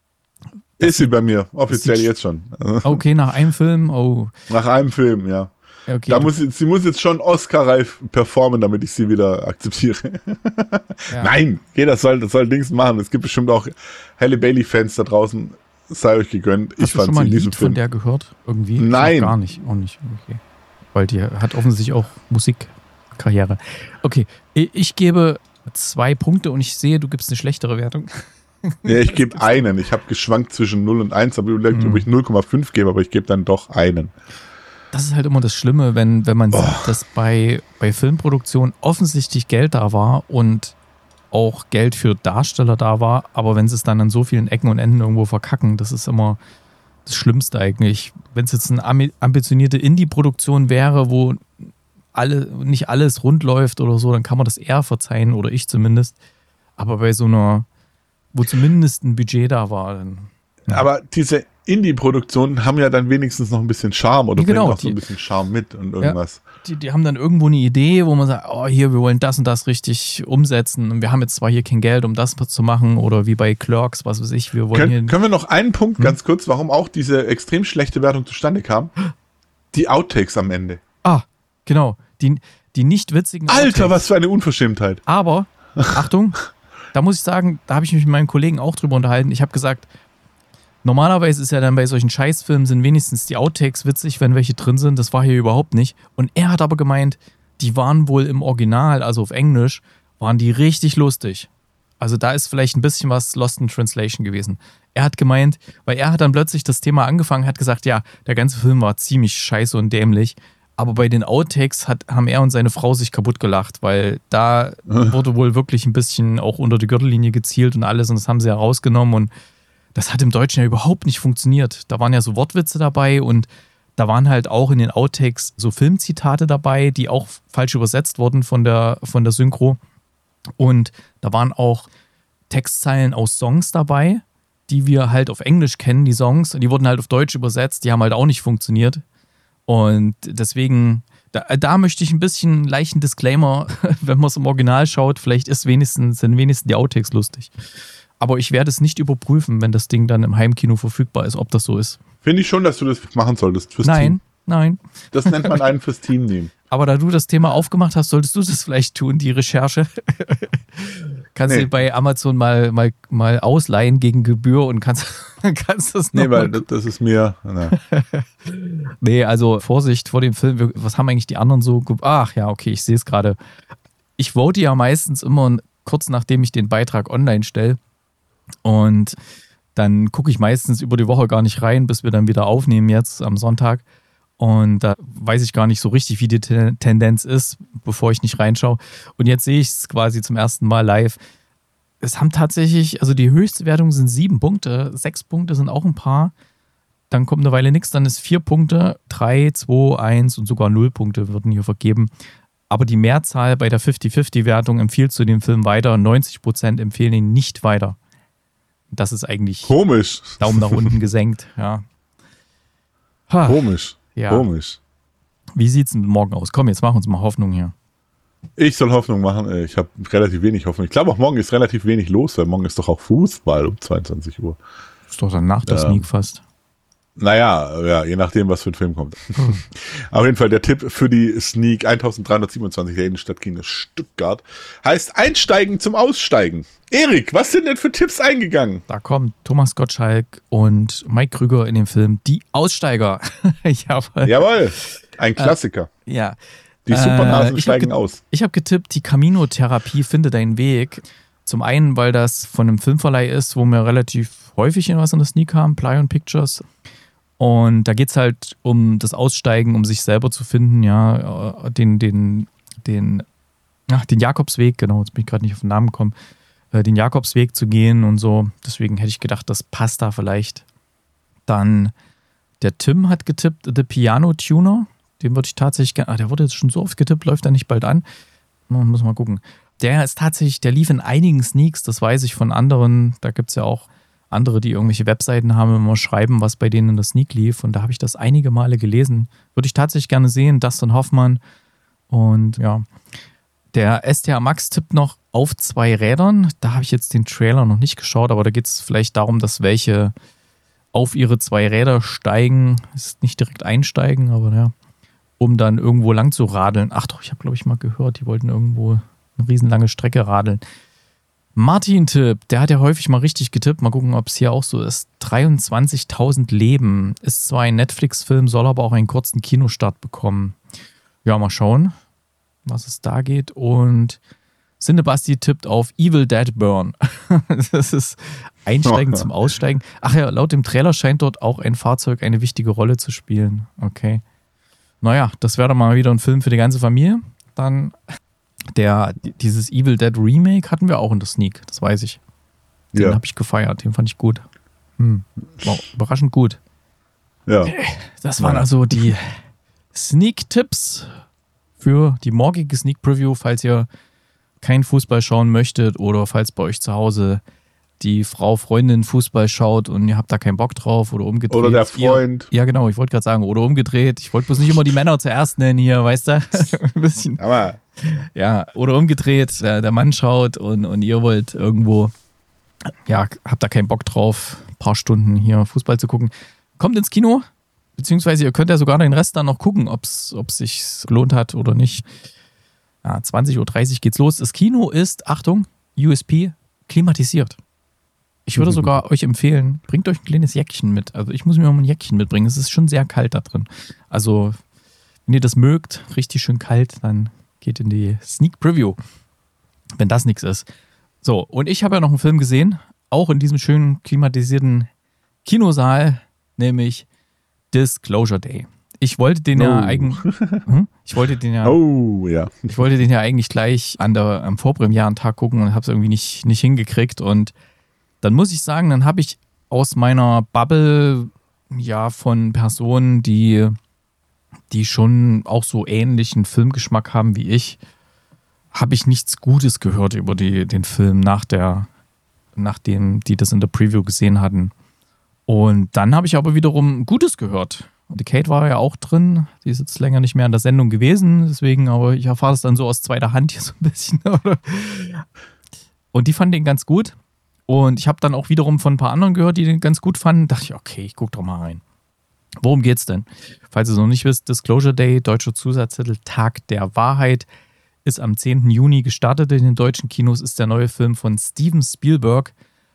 Ist sie bei mir, offiziell jetzt schon. Okay, nach einem Film? Oh. Nach einem Film, ja. Okay. Da muss, sie muss jetzt schon Oscar-reif performen, damit ich sie wieder akzeptiere. Ja. Nein, jeder soll, das soll Dings machen. Es gibt bestimmt auch Halle Bailey-Fans da draußen. Sei euch gegönnt. Hast ich du fand schon mal ein sie in diesem Lied Film. von der gehört? Irgendwie? Nein. Gar nicht. Auch nicht. Okay. Weil die hat offensichtlich auch Musikkarriere. Okay, ich gebe zwei Punkte und ich sehe, du gibst eine schlechtere Wertung. Ja, ich gebe einen. Ich habe geschwankt zwischen null und eins, habe überlegt, mhm. ob ich null Komma fünf gebe, aber ich gebe dann doch einen. Das ist halt immer das Schlimme, wenn, wenn man oh. sieht, dass bei, bei Filmproduktion offensichtlich Geld da war und auch Geld für Darsteller da war, aber wenn sie es dann an so vielen Ecken und Enden irgendwo verkacken, das ist immer das Schlimmste eigentlich. Wenn es jetzt eine ambitionierte Indie-Produktion wäre, wo alle, nicht alles rund läuft oder so, dann kann man das eher verzeihen, oder ich zumindest. Aber bei so einer, wo zumindest ein Budget da war, dann... Ja. Aber diese Indie-Produktionen haben ja dann wenigstens noch ein bisschen Charme oder ja, genau, bringen auch so ein bisschen Charme mit und irgendwas. Ja. die, die haben dann irgendwo eine Idee, wo man sagt, oh, hier, wir wollen das und das richtig umsetzen und wir haben jetzt zwar hier kein Geld, um das zu machen oder wie bei Clerks, was weiß ich, wir wollen Kön- hier... Können wir noch einen Punkt Hm? ganz kurz, warum auch diese extrem schlechte Wertung zustande kam? Die Outtakes am Ende. Ah, genau, die, die nicht witzigen Alter, Outtakes. was für eine Unverschämtheit. Aber, Achtung, da muss ich sagen, da habe ich mich mit meinem Kollegen auch drüber unterhalten. Ich habe gesagt, normalerweise ist ja dann bei solchen Scheißfilmen sind wenigstens die Outtakes witzig, wenn welche drin sind. Das war hier überhaupt nicht. Und er hat aber gemeint, die waren wohl im Original, also auf Englisch, waren die richtig lustig. Also da ist vielleicht ein bisschen was Lost in Translation gewesen. Er hat gemeint, weil er hat dann plötzlich das Thema angefangen, hat gesagt, ja, der ganze Film war ziemlich scheiße und dämlich. Aber bei den Outtakes hat, haben er und seine Frau sich kaputt gelacht, weil da wurde wohl wirklich ein bisschen auch unter die Gürtellinie gezielt und alles und das haben sie ja rausgenommen und das hat im Deutschen ja überhaupt nicht funktioniert. Da waren ja so Wortwitze dabei und da waren halt auch in den Outtakes so Filmzitate dabei, die auch falsch übersetzt wurden von der, von der Synchro. Und da waren auch Textzeilen aus Songs dabei, die wir halt auf Englisch kennen, die Songs, und die wurden halt auf Deutsch übersetzt, die haben halt auch nicht funktioniert. Und deswegen, da, da möchte ich ein bisschen einen leichten Disclaimer, wenn man es im Original schaut, vielleicht ist wenigstens, sind wenigstens die Outtakes lustig. Aber ich werde es nicht überprüfen, wenn das Ding dann im Heimkino verfügbar ist, ob das so ist. Finde ich schon, dass du das machen solltest fürs Nein, Team. nein. Das nennt man einen fürs Team nehmen. Aber da du das Thema aufgemacht hast, solltest du das vielleicht tun, die Recherche. Kannst Nee. du bei Amazon mal, mal, mal ausleihen gegen Gebühr und kannst, kannst das noch Nee, weil mal- das, das ist mir. Na. Nee, also Vorsicht vor dem Film. Wir- Was haben eigentlich die anderen so? ge- Ach ja, okay, ich sehe es gerade. Ich vote ja meistens immer kurz nachdem ich den Beitrag online stelle. Und dann gucke ich meistens über die Woche gar nicht rein, bis wir dann wieder aufnehmen jetzt am Sonntag. Und da weiß ich gar nicht so richtig, wie die Te- Tendenz ist, bevor ich nicht reinschaue. Und jetzt sehe ich es quasi zum ersten Mal live. Es haben tatsächlich, also die höchste Wertung sind sieben Punkte, sechs Punkte sind auch ein paar. Dann kommt eine Weile nichts, dann ist vier Punkte, drei, zwei, eins und sogar null Punkte würden hier vergeben. Aber die Mehrzahl bei der fünfzig fünfzig-Wertung empfiehlt zu dem Film weiter und neunzig Prozent empfehlen ihn nicht weiter. Das ist eigentlich Komisch. Daumen nach unten gesenkt, ja. Ha, Komisch. ja. Komisch. Wie sieht's denn morgen aus? Komm, jetzt mach uns mal Hoffnung hier. Ich soll Hoffnung machen. äh, Ich habe relativ wenig Hoffnung. Ich glaube, auch morgen ist relativ wenig los, weil morgen ist doch auch Fußball um zweiundzwanzig Uhr. Ist doch dann nach der Ja. Sneak fast. Naja, ja, je nachdem, was für ein Film kommt. Auf jeden Fall der Tipp für die Sneak eintausenddreihundertsiebenundzwanzig der Innenstadtkino Stuttgart heißt Einsteigen zum Aussteigen. Erik, was sind denn für Tipps eingegangen? Da kommt Thomas Gottschalk und Mike Krüger in dem Film Die Aussteiger. Jawohl. Jawohl, ein Klassiker. Ja. Die Supernasen Äh, ich hab steigen ge- aus. Ich habe getippt, die Camino-Therapie finde deinen Weg. Zum einen, weil das von einem Filmverleih ist, wo wir relativ häufig in was in der Sneak haben, Plyon Pictures. Und da geht es halt um das Aussteigen, um sich selber zu finden, ja, den, den, den, ach, den Jakobsweg, genau, jetzt bin ich gerade nicht auf den Namen gekommen, äh, den Jakobsweg zu gehen und so. Deswegen hätte ich gedacht, das passt da vielleicht. Dann der Tim hat getippt, The Piano Tuner. Den würde ich tatsächlich gerne, ah, der wurde jetzt schon so oft getippt, läuft er nicht bald an? Man muss mal gucken. Der ist tatsächlich, der lief in einigen Sneaks, das weiß ich von anderen. Da gibt es ja auch andere, die irgendwelche Webseiten haben, immer schreiben, was bei denen in der Sneak lief. Und da habe ich das einige Male gelesen. Würde ich tatsächlich gerne sehen, Dustin Hoffmann. Und ja, der S T A Max tippt noch auf zwei Rädern. Da habe ich jetzt den Trailer noch nicht geschaut, aber da geht es vielleicht darum, dass welche auf ihre zwei Räder steigen. Ist nicht direkt einsteigen, aber ja, um dann irgendwo lang zu radeln. Ach doch, ich habe, glaube ich, mal gehört, die wollten irgendwo eine riesenlange Strecke radeln. Martin tippt, der hat ja häufig mal richtig getippt. Mal gucken, ob es hier auch so ist. dreiundzwanzigtausend Leben. Ist zwar ein Netflix-Film, soll aber auch einen kurzen Kinostart bekommen. Ja, mal schauen, was es da geht. Und Cinebasti tippt auf Evil Dead Burn. Das ist Einsteigen zum Aussteigen. Ach ja, laut dem Trailer scheint dort auch ein Fahrzeug eine wichtige Rolle zu spielen. Okay. Naja, das wäre doch mal wieder ein Film für die ganze Familie. Dann der, dieses Evil Dead Remake hatten wir auch in der Sneak, das weiß ich. Den Ja. habe ich gefeiert, den fand ich gut. Hm. Wow, überraschend gut. Ja. Das waren Ja. also die Sneak-Tipps für die morgige Sneak-Preview, falls ihr keinen Fußball schauen möchtet oder falls bei euch zu Hause die Frau, Freundin Fußball schaut und ihr habt da keinen Bock drauf oder umgedreht. Oder der Freund. Ihr, ja, genau, ich wollte gerade sagen, oder umgedreht. Ich wollte bloß nicht immer die Männer zuerst nennen hier, weißt du? Ein bisschen. Aber. Ja, oder umgedreht, der, der Mann schaut und, und ihr wollt irgendwo, ja, habt da keinen Bock drauf, ein paar Stunden hier Fußball zu gucken. Kommt ins Kino, beziehungsweise ihr könnt ja sogar den Rest dann noch gucken, ob es sich gelohnt hat oder nicht. Ja, zwanzig Uhr dreißig geht's los. Das Kino ist, Achtung, U S P, klimatisiert. Ich würde sogar euch empfehlen, bringt euch ein kleines Jäckchen mit. Also ich muss mir mal ein Jäckchen mitbringen. Es ist schon sehr kalt da drin. Also wenn ihr das mögt, richtig schön kalt, dann geht in die Sneak Preview, wenn das nichts ist. So, und ich habe ja noch einen Film gesehen, auch in diesem schönen klimatisierten Kinosaal, nämlich Disclosure Day. Ich wollte den oh. ja eigentlich, hm? ich wollte den ja, oh, ja, ich wollte den ja eigentlich gleich an der, am Vorpremieren-Tag gucken und habe es irgendwie nicht, nicht hingekriegt. Und dann muss ich sagen, dann habe ich aus meiner Bubble ja von Personen, die die schon auch so ähnlichen Filmgeschmack haben wie ich, habe ich nichts Gutes gehört über die, den Film, nach der, nachdem die das in der Preview gesehen hatten. Und dann habe ich aber wiederum Gutes gehört. Und die Kate war ja auch drin, die ist jetzt länger nicht mehr in der Sendung gewesen, deswegen, aber ich erfahre es dann so aus zweiter Hand hier so ein bisschen. Und die fanden den ganz gut. Und ich habe dann auch wiederum von ein paar anderen gehört, die den ganz gut fanden. Da dachte ich, okay, ich gucke doch mal rein. Worum geht's denn? Falls ihr es noch nicht wisst, Disclosure Day, deutscher Zusatztitel Tag der Wahrheit, ist am zehnten Juni gestartet in den deutschen Kinos, ist der neue Film von Steven Spielberg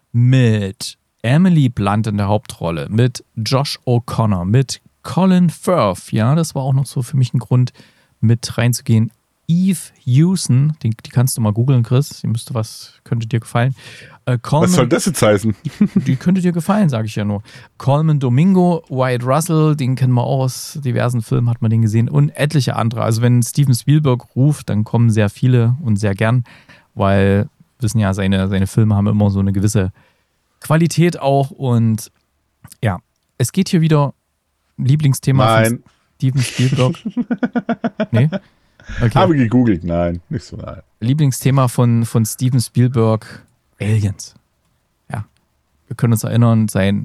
mit Emily Blunt in der Hauptrolle, mit Josh O'Connor, mit Colin Firth, ja, das war auch noch so für mich ein Grund, mit reinzugehen. Eve Hewson, die, die kannst du mal googeln, Chris, die müsste was, könnte dir gefallen. Äh, Coleman, was soll das jetzt heißen? Die könnte dir gefallen, sage ich ja nur. Coleman Domingo, Wyatt Russell, den kennen wir auch aus diversen Filmen, hat man den gesehen, und etliche andere. Also wenn Steven Spielberg ruft, dann kommen sehr viele und sehr gern, weil, wissen ja, seine, seine Filme haben immer so eine gewisse Qualität auch. Und ja, es geht hier wieder Lieblingsthema Nein. von Steven Spielberg. Nee? Okay. Habe gegoogelt, nein, nicht so nein. Lieblingsthema von, von Steven Spielberg, Aliens. Ja, wir können uns erinnern, sein,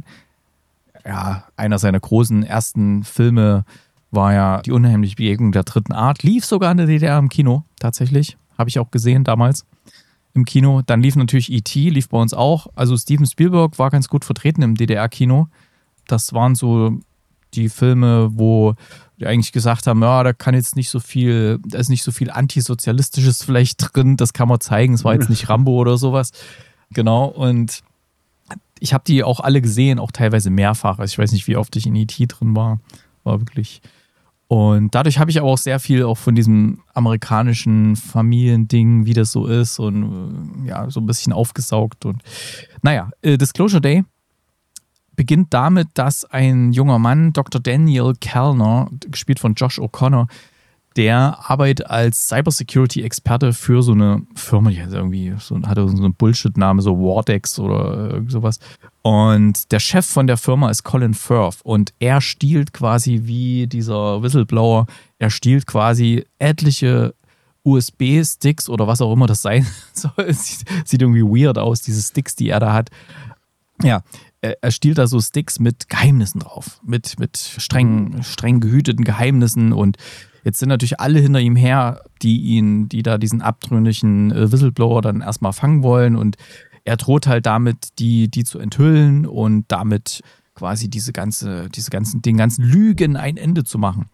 ja, einer seiner großen ersten Filme war ja Die unheimliche Begegnung der dritten Art. Lief sogar in der D D R im Kino, tatsächlich. Habe ich auch gesehen damals im Kino. Dann lief natürlich E T, lief bei uns auch. Also Steven Spielberg war ganz gut vertreten im D D R-Kino. Das waren so die Filme, wo die eigentlich gesagt haben, ja, da kann jetzt nicht so viel, da ist nicht so viel Antisozialistisches vielleicht drin, das kann man zeigen, es war jetzt nicht Rambo oder sowas. Genau, und ich habe die auch alle gesehen, auch teilweise mehrfach. Also ich weiß nicht, wie oft ich in E T drin war, war wirklich. Und dadurch habe ich aber auch sehr viel auch von diesem amerikanischen Familiending, wie das so ist, und ja, so ein bisschen aufgesaugt. Und naja, Disclosure Day beginnt damit, dass ein junger Mann, Doktor Daniel Kellner, gespielt von Josh O'Connor, der arbeitet als Cybersecurity-Experte für so eine Firma, die irgendwie so, hatte so einen Bullshit-Name, so Wardex oder irgend sowas. Und der Chef von der Firma ist Colin Firth und er stiehlt quasi wie dieser Whistleblower, er stiehlt quasi etliche U S B-Sticks oder was auch immer das sein soll. Sieht, sieht irgendwie weird aus, diese Sticks, die er da hat. Ja, er stiehlt da so Sticks mit Geheimnissen drauf, mit, mit streng, streng gehüteten Geheimnissen, und jetzt sind natürlich alle hinter ihm her, die ihn, die da diesen abtrünnigen Whistleblower dann erstmal fangen wollen, und er droht halt damit, die, die zu enthüllen und damit quasi diese ganze, diese ganzen, den ganzen Lügen ein Ende zu machen.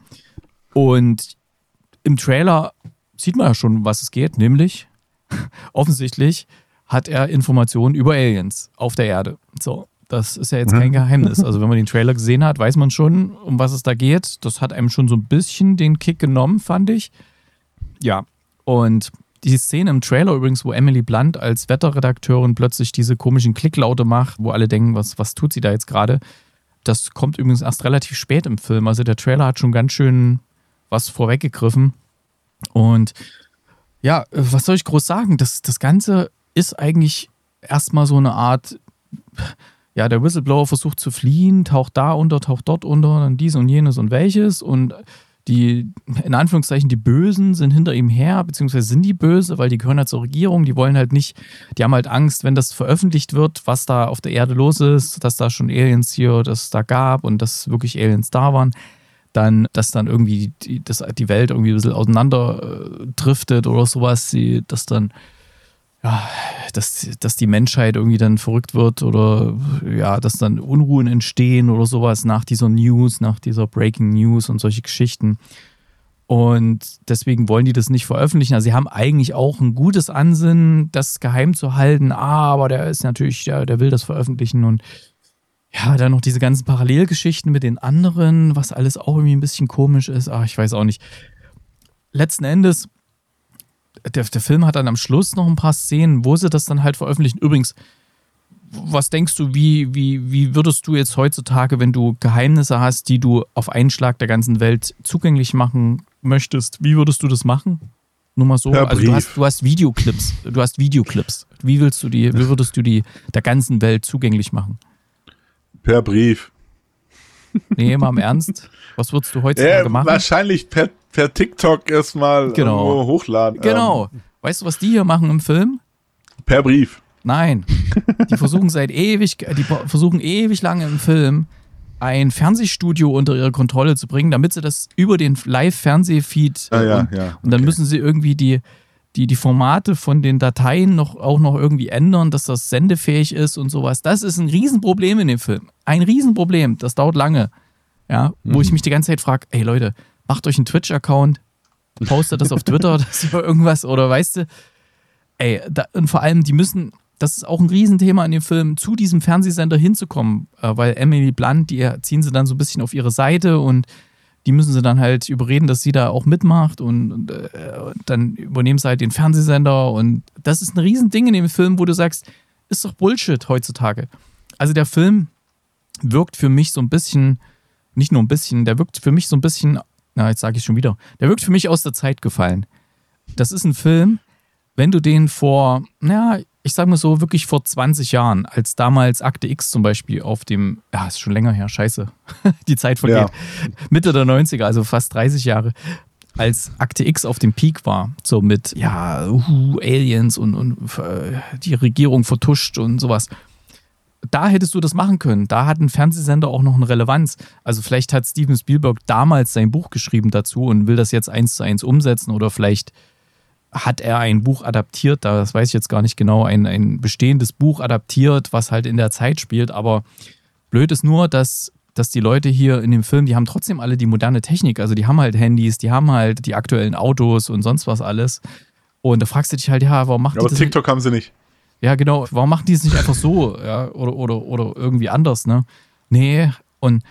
Und im Trailer sieht man ja schon, was es geht, nämlich offensichtlich hat er Informationen über Aliens auf der Erde. So. Das ist ja jetzt kein Geheimnis. Also wenn man den Trailer gesehen hat, weiß man schon, um was es da geht. Das hat einem schon so ein bisschen den Kick genommen, fand ich. Ja, und die Szene im Trailer übrigens, wo Emily Blunt als Wetterredakteurin plötzlich diese komischen Klicklaute macht, wo alle denken, was, was tut sie da jetzt gerade, das kommt übrigens erst relativ spät im Film. Also der Trailer hat schon ganz schön was vorweggegriffen. Und ja, was soll ich groß sagen? Das, das Ganze ist eigentlich erstmal so eine Art... Ja, der Whistleblower versucht zu fliehen, taucht da unter, taucht dort unter, dann dies und jenes und welches, und die, in Anführungszeichen, die Bösen sind hinter ihm her, beziehungsweise sind die böse, weil die gehören halt zur Regierung, die wollen halt nicht, die haben halt Angst, wenn das veröffentlicht wird, was da auf der Erde los ist, dass da schon Aliens hier, dass es da gab und dass wirklich Aliens da waren, dann, dass dann irgendwie die, dass die Welt irgendwie ein bisschen auseinander äh, driftet oder sowas, die, dass dann ja, dass, dass die Menschheit irgendwie dann verrückt wird oder ja, dass dann Unruhen entstehen oder sowas nach dieser News, nach dieser Breaking News und solche Geschichten. Und deswegen wollen die das nicht veröffentlichen. Also sie haben eigentlich auch ein gutes Ansinnen, das geheim zu halten, ah, aber der ist natürlich, der, der will das veröffentlichen und ja, dann noch diese ganzen Parallelgeschichten mit den anderen, was alles auch irgendwie ein bisschen komisch ist. Ah, ich weiß auch nicht. Letzten Endes Der, der Film hat dann am Schluss noch ein paar Szenen, wo sie das dann halt veröffentlichen. Übrigens, was denkst du, wie, wie, wie würdest du jetzt heutzutage, wenn du Geheimnisse hast, die du auf einen Schlag der ganzen Welt zugänglich machen möchtest, wie würdest du das machen? Nur mal so. Per Also du Brief. hast, du hast Videoclips. Du hast Videoclips. Wie willst du die, wie würdest du die der ganzen Welt zugänglich machen? Per Brief. Nee, mal im Ernst. Was würdest du heutzutage Äh, machen? wahrscheinlich per, per TikTok erstmal Genau. irgendwo hochladen. Genau. Ähm, Weißt du, was die hier machen im Film? per Brief. Nein. Die versuchen seit ewig, die versuchen ewig lange im Film ein Fernsehstudio unter ihre Kontrolle zu bringen, damit sie das über den Live-Fernsehfeed Ah, ja, und, ja, und dann okay. müssen sie irgendwie die, die, die Formate von den Dateien noch, auch noch irgendwie ändern, dass das sendefähig ist und sowas. Das ist ein Riesenproblem in dem Film. Ein Riesenproblem. Das dauert lange. Ja, wo Mhm. ich mich die ganze Zeit frage, ey Leute, macht euch einen Twitch-Account, postet das auf Twitter, dass ihr irgendwas, oder weißt du, ey, da, und vor allem, die müssen, das ist auch ein Riesenthema in dem Film, zu diesem Fernsehsender hinzukommen, äh, weil Emily Blunt, die ziehen sie dann so ein bisschen auf ihre Seite und die müssen sie dann halt überreden, dass sie da auch mitmacht und, und äh, dann übernehmen sie halt den Fernsehsender und das ist ein Riesending in dem Film, wo du sagst, ist doch Bullshit heutzutage. Also der Film wirkt für mich so ein bisschen, nicht nur ein bisschen, der wirkt für mich so ein bisschen, na jetzt sage ich schon wieder, der wirkt für mich aus der Zeit gefallen. Das ist ein Film, wenn du den vor, naja, ich sag mal so, wirklich vor zwanzig Jahren, als damals Akte X zum Beispiel auf dem, ja, ist schon länger her, scheiße, die Zeit vergeht, Ja. Mitte der neunziger, also fast dreißig Jahre, als Akte X auf dem Peak war, so mit, ja, uh, Aliens und, und äh, die Regierung vertuscht und sowas. Da hättest du das machen können. Da hat ein Fernsehsender auch noch eine Relevanz. Also vielleicht hat Steven Spielberg damals sein Buch geschrieben dazu und will das jetzt eins zu eins umsetzen oder vielleicht hat er ein Buch adaptiert, das weiß ich jetzt gar nicht genau, ein, ein bestehendes Buch adaptiert, was halt in der Zeit spielt, aber blöd ist nur, dass, dass die Leute hier in dem Film, die haben trotzdem alle die moderne Technik, also die haben halt Handys, die haben halt die aktuellen Autos und sonst was alles und da fragst du dich halt, ja, warum macht Aber die das TikTok haben sie nicht. Ja, genau. Warum machen die es nicht einfach so? Ja, oder, oder, oder irgendwie anders, ne? Nee, und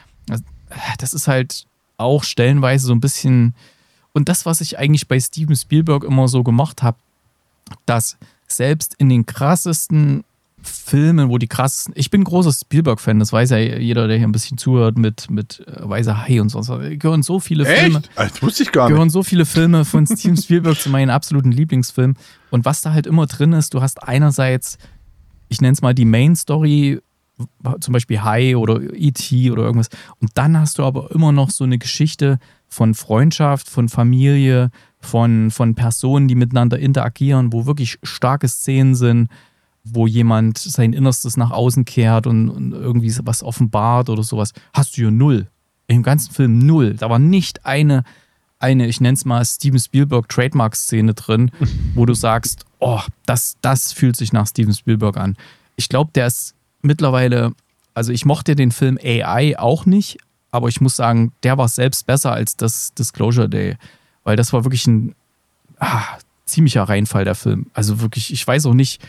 das ist halt auch stellenweise so ein bisschen. Und das, was ich eigentlich bei Steven Spielberg immer so gemacht habe, dass selbst in den krassesten Filmen, wo die krassesten. Ich bin ein großer Spielberg-Fan, das weiß ja jeder, der hier ein bisschen zuhört, mit, mit Weißer Hai und sonst was. Gehören so viele Filme. Echt? Das wusste ich gar nicht. Gehören so viele Filme von Steven Spielberg zu meinen absoluten Lieblingsfilmen. Und was da halt immer drin ist, du hast einerseits, ich nenne es mal die Main Story, zum Beispiel Hai oder E T oder irgendwas. Und dann hast du aber immer noch so eine Geschichte von Freundschaft, von Familie, von, von Personen, die miteinander interagieren, wo wirklich starke Szenen sind, wo jemand sein Innerstes nach außen kehrt und, und irgendwie was offenbart oder sowas. Hast du hier null. Im ganzen Film null. Da war nicht eine, eine ich nenne es mal Steven Spielberg Trademark-Szene drin, wo du sagst, oh, das, das fühlt sich nach Steven Spielberg an. Ich glaube, der ist mittlerweile, also ich mochte den Film A I auch nicht, aber ich muss sagen, der war selbst besser als das Disclosure Day, weil das war wirklich ein ah, ziemlicher Reinfall, der Film. Also wirklich, ich weiß auch nicht,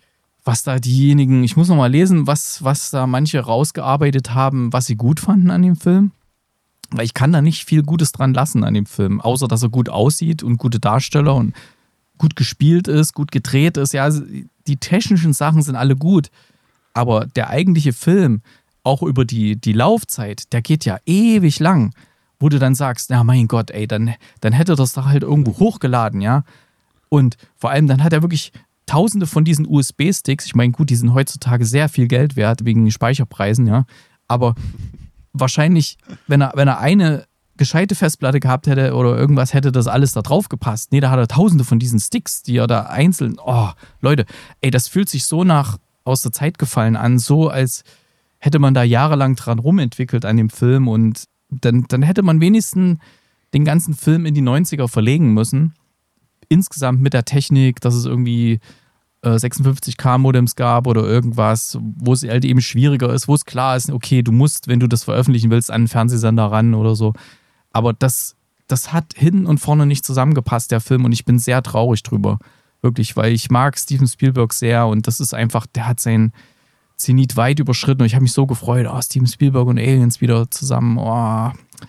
was da diejenigen, ich muss noch mal lesen, was, was da manche rausgearbeitet haben, was sie gut fanden an dem Film. Weil ich kann da nicht viel Gutes dran lassen an dem Film, außer dass er gut aussieht und gute Darsteller und gut gespielt ist, gut gedreht ist. Ja, die technischen Sachen sind alle gut, aber der eigentliche Film, auch über die, die Laufzeit, der geht ja ewig lang, wo du dann sagst, ja mein Gott, ey, dann, dann hätte das da halt irgendwo hochgeladen, ja. Und vor allem, dann hat er wirklich Tausende von diesen U S B-Sticks, ich meine, gut, die sind heutzutage sehr viel Geld wert wegen den Speicherpreisen, ja, aber wahrscheinlich, wenn er, wenn er eine gescheite Festplatte gehabt hätte oder irgendwas, hätte das alles da drauf gepasst. Nee, da hat er tausende von diesen Sticks, die er da einzeln, oh, Leute, ey, das fühlt sich so nach aus der Zeit gefallen an, so als hätte man da jahrelang dran rumentwickelt an dem Film und dann, dann hätte man wenigstens den ganzen Film in die neunziger verlegen müssen. Insgesamt mit der Technik, dass es irgendwie äh, sechsundfünfzig K Modems gab oder irgendwas, wo es halt eben schwieriger ist, wo es klar ist, okay, du musst, wenn du das veröffentlichen willst, an einen Fernsehsender ran oder so. Aber das, das hat hinten und vorne nicht zusammengepasst, der Film, und ich bin sehr traurig drüber. Wirklich, weil ich mag Steven Spielberg sehr und das ist einfach, der hat seinen Zenit weit überschritten und ich habe mich so gefreut, oh, Steven Spielberg und Aliens wieder zusammen, oh.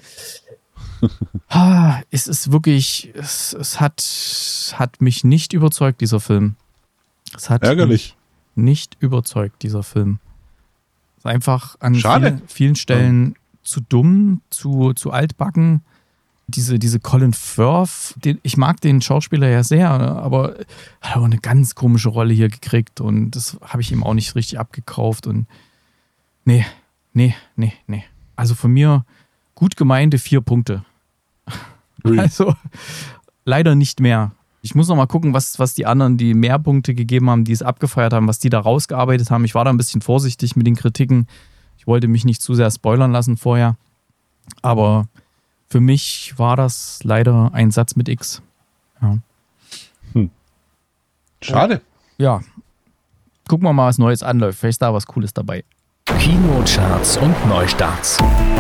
ah, es ist wirklich, es, es hat, hat mich nicht überzeugt, dieser Film. Es hat Ärgerlich. mich nicht überzeugt, dieser Film. Es ist einfach an Schade. Vielen, vielen Stellen ja. zu dumm, zu, zu altbacken. Diese, diese Colin Firth, den, ich mag den Schauspieler ja sehr, aber hat auch eine ganz komische Rolle hier gekriegt und das habe ich ihm auch nicht richtig abgekauft und nee, nee, nee, nee. Also von mir gut gemeinte vier Punkte. Ui. Also leider nicht mehr. Ich muss noch mal gucken, was, was die anderen, die mehr Punkte gegeben haben, die es abgefeiert haben, was die da rausgearbeitet haben. Ich war da ein bisschen vorsichtig mit den Kritiken. Ich wollte mich nicht zu sehr spoilern lassen vorher, aber für mich war das leider ein Satz mit X. Ja. Hm. Schade. Ja. Gucken wir mal, was Neues anläuft. Vielleicht ist da was Cooles dabei. Kinocharts und Neustarts.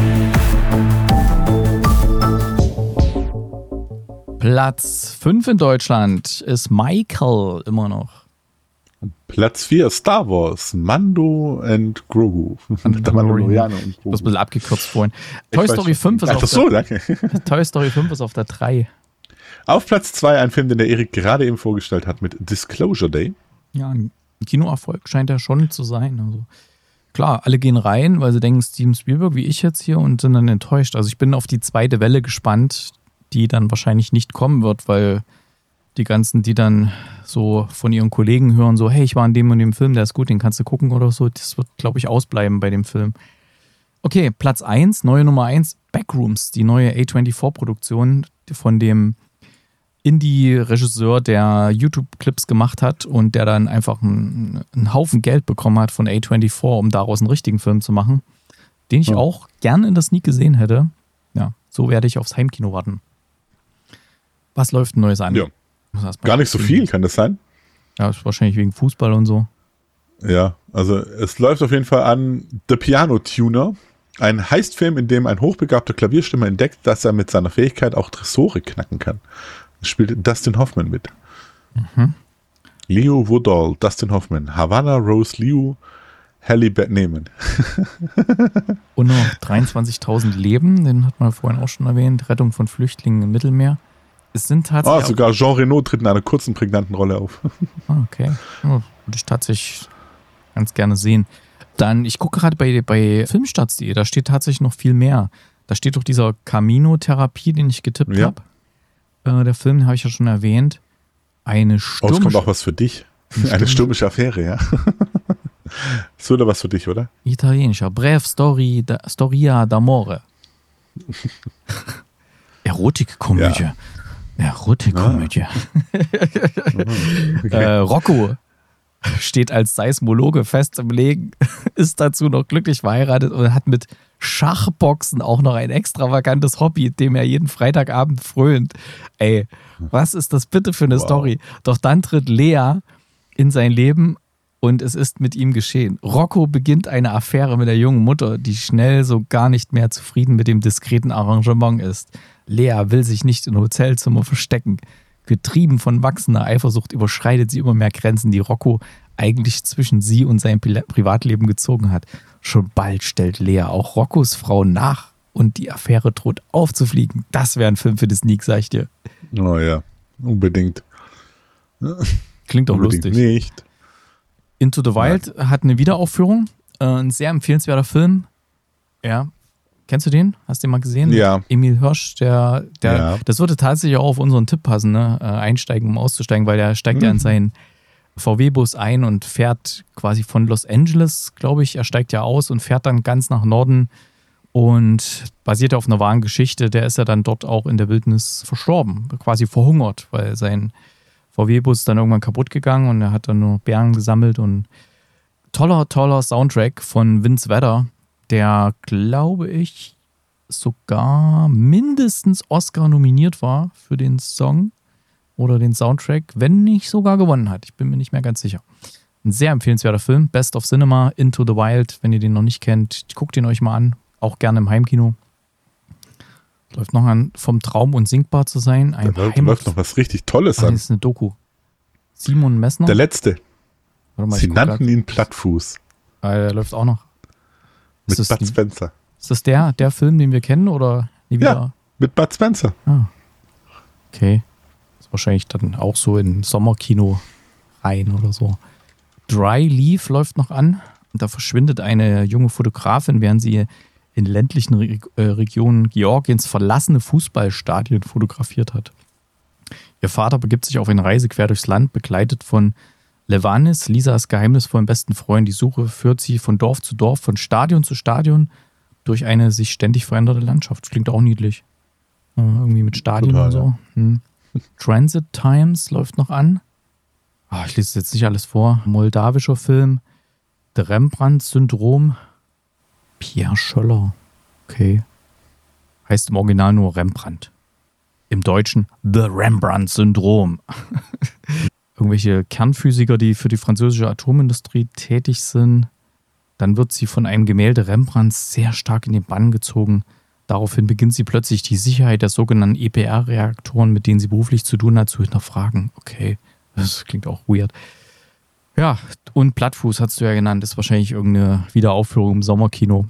Platz fünf in Deutschland ist Michael immer noch. Platz vier, Star Wars, Mando and Grogu. Der Mandalorianer und Grogu. Das ist ein bisschen abgekürzt vorhin. Toy Story fünf ist Ach, auf das so, der, danke. Toy Story fünf ist auf der drei. Auf Platz zwei ein Film, den der Erik gerade eben vorgestellt hat mit Disclosure Day. Ja, ein Kinoerfolg scheint er schon zu sein. Also klar, alle gehen rein, weil sie denken, Steven Spielberg, wie ich jetzt hier, und sind dann enttäuscht. Also ich bin auf die zweite Welle gespannt, die dann wahrscheinlich nicht kommen wird, weil die ganzen, die dann so von ihren Kollegen hören, so, hey, ich war in dem und dem Film, der ist gut, den kannst du gucken oder so, das wird, glaube ich, ausbleiben bei dem Film. Okay, Platz eins, neue Nummer eins, Backrooms, die neue A vierundzwanzig-Produktion von dem Indie-Regisseur, der YouTube-Clips gemacht hat und der dann einfach einen, einen Haufen Geld bekommen hat von A vierundzwanzig, um daraus einen richtigen Film zu machen, den ich ja. auch gerne in der Sneak gesehen hätte. Ja, so werde ich aufs Heimkino warten. Was läuft Neues an? Ja. Gar nicht so viel, kann das sein? Ja, ist wahrscheinlich wegen Fußball und so. Ja, also es läuft auf jeden Fall an The Piano Tuner, ein Heistfilm, in dem ein hochbegabter Klavierstimmer entdeckt, dass er mit seiner Fähigkeit auch Tresore knacken kann. Es spielt Dustin Hoffman mit. Mhm. Leo Woodall, Dustin Hoffman, Havana Rose Liu, Halle Berry. Und noch dreiundzwanzigtausend Leben, den hat man vorhin auch schon erwähnt, Rettung von Flüchtlingen im Mittelmeer. Es sind tatsächlich. Ah, sogar Jean Reno tritt in einer kurzen, prägnanten Rolle auf. Ah, okay. Ja, würde ich tatsächlich ganz gerne sehen. Dann, ich gucke gerade bei, bei filmstarts punkt de, da steht tatsächlich noch viel mehr. Da steht doch dieser Camino-Therapie, den ich getippt ja. habe. Äh, der Film, den habe ich ja schon erwähnt. Eine stürmische... Oh, es kommt auch was für dich. Eine, Eine stürmische Affäre, ja. So oder was für dich, oder? Italienischer. Brev Story, da, Storia d'amore. Erotikkomödie. Ja. Erotikkomödie. Ah. Okay. äh, Rocco steht als Seismologe fest im Leben, ist dazu noch glücklich verheiratet und hat mit Schachboxen auch noch ein extravagantes Hobby, dem er jeden Freitagabend frönt. Ey, was ist das bitte für eine wow. Story? Doch dann tritt Lea in sein Leben und es ist mit ihm geschehen. Rocco beginnt eine Affäre mit der jungen Mutter, die schnell so gar nicht mehr zufrieden mit dem diskreten Arrangement ist. Lea will sich nicht im Hotelzimmer verstecken. Getrieben von wachsender Eifersucht überschreitet sie immer mehr Grenzen, die Rocco eigentlich zwischen sie und sein Privatleben gezogen hat. Schon bald stellt Lea auch Roccos Frau nach und die Affäre droht aufzufliegen. Das wäre ein Film für die Sneak, sag ich dir. Oh ja, unbedingt. Klingt doch unbedingt lustig. Nicht. Into the Wild ja. hat eine Wiederaufführung. Äh, ein sehr empfehlenswerter Film. Ja. Kennst du den? Hast du den mal gesehen? Ja. Emil Hirsch, der, der ja. das würde tatsächlich auch auf unseren Tipp passen, ne? Äh, einsteigen, um auszusteigen, weil der steigt mhm. ja in seinen V W-Bus ein und fährt quasi von Los Angeles, glaube ich, er steigt ja aus und fährt dann ganz nach Norden Und basiert auf einer wahren Geschichte, der ist ja dann dort auch in der Wildnis verstorben, quasi verhungert, weil sein V W-Bus dann irgendwann kaputt gegangen und er hat dann nur Beeren gesammelt. Und toller, toller Soundtrack von Vince Vedder, der, glaube ich, sogar mindestens Oscar nominiert war für den Song oder den Soundtrack, wenn nicht sogar gewonnen hat. Ich bin mir nicht mehr ganz sicher. Ein sehr empfehlenswerter Film, Best of Cinema, Into the Wild. Wenn ihr den noch nicht kennt, guckt ihn euch mal an. Auch gerne im Heimkino. Läuft noch an, vom Traum unsinkbar zu sein. Ein da läuft noch was richtig Tolles Ach, an. das ist eine Doku. Simon Messner. Der letzte. Warte mal, Sie ich guck nannten grad. ihn Plattfuß. Ah, der läuft auch noch. Mit Ist das, Bud Spencer. ist das der, der Film, den wir kennen oder nie wieder? Ja, mit Bud Spencer. Ah. Okay. Ist wahrscheinlich dann auch so in Sommerkino rein oder so. Dry Leaf läuft noch an. Und da verschwindet eine junge Fotografin, während sie in ländlichen Re- äh, Regionen Georgiens verlassene Fußballstadien fotografiert hat. Ihr Vater begibt sich auf eine Reise quer durchs Land, begleitet von Levanis, Lisas geheimnisvollen besten Freund. Die Suche führt sie von Dorf zu Dorf, von Stadion zu Stadion, durch eine sich ständig veränderte Landschaft. Klingt auch niedlich. Äh, irgendwie mit Stadien Total, und so. Hm. Transit Times läuft noch an. Ah, ich lese jetzt nicht alles vor. Moldawischer Film. The Rembrandt-Syndrom. Pierre Schöller. Okay. Heißt im Original nur Rembrandt. Im Deutschen The Rembrandt-Syndrom. Irgendwelche Kernphysiker, die für die französische Atomindustrie tätig sind. Dann wird sie von einem Gemälde Rembrandts sehr stark in den Bann gezogen. Daraufhin beginnt sie plötzlich die Sicherheit der sogenannten E P R-Reaktoren, mit denen sie beruflich zu tun hat, zu hinterfragen. Okay, das klingt auch weird. Ja, und Plattfuß hast du ja genannt, ist wahrscheinlich irgendeine Wiederaufführung im Sommerkino.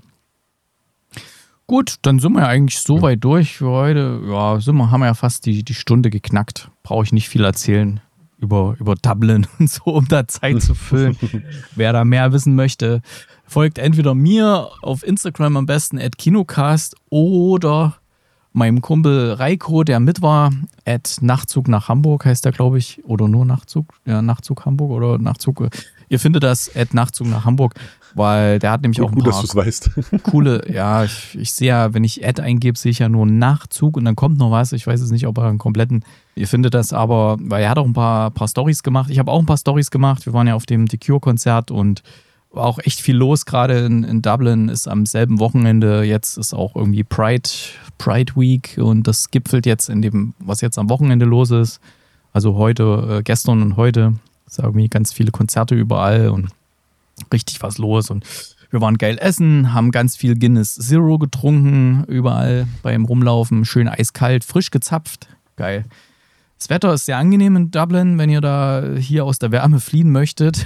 Gut, dann sind wir ja eigentlich so weit durch für heute. Ja, sind wir, haben wir ja fast die, die Stunde geknackt. Brauche ich nicht viel erzählen über, über Dublin und so, um da Zeit zu füllen. Wer da mehr wissen möchte, folgt entweder mir auf Instagram am besten at Kinocast oder meinem Kumpel Reiko, der mit war, at Nachtzug nach Hamburg heißt der, glaube ich, oder nur Nachtzug, ja, Nachtzug Hamburg oder Nachtzug. Ihr findet das at Nachtzug nach Hamburg, weil der hat nämlich Gut, auch ein gut, paar dass du es weißt. coole, ja, ich, ich sehe ja, wenn ich Ad eingebe, sehe ich ja nur Nachtzug und dann kommt noch was. Ich weiß jetzt nicht, ob er einen kompletten, ihr findet das aber, weil er hat auch ein paar, paar Storys gemacht. Ich habe auch ein paar Storys gemacht. Wir waren ja auf dem The Cure-Konzert und war auch echt viel los, gerade in, in Dublin ist am selben Wochenende, jetzt ist auch irgendwie Pride, Pride Week und das gipfelt jetzt in dem, was jetzt am Wochenende los ist. Also heute, äh, gestern und heute, ist irgendwie ganz viele Konzerte überall und richtig was los und wir waren geil essen, haben ganz viel Guinness Zero getrunken, überall beim Rumlaufen, schön eiskalt, frisch gezapft, geil. Das Wetter ist sehr angenehm in Dublin, wenn ihr da hier aus der Wärme fliehen möchtet,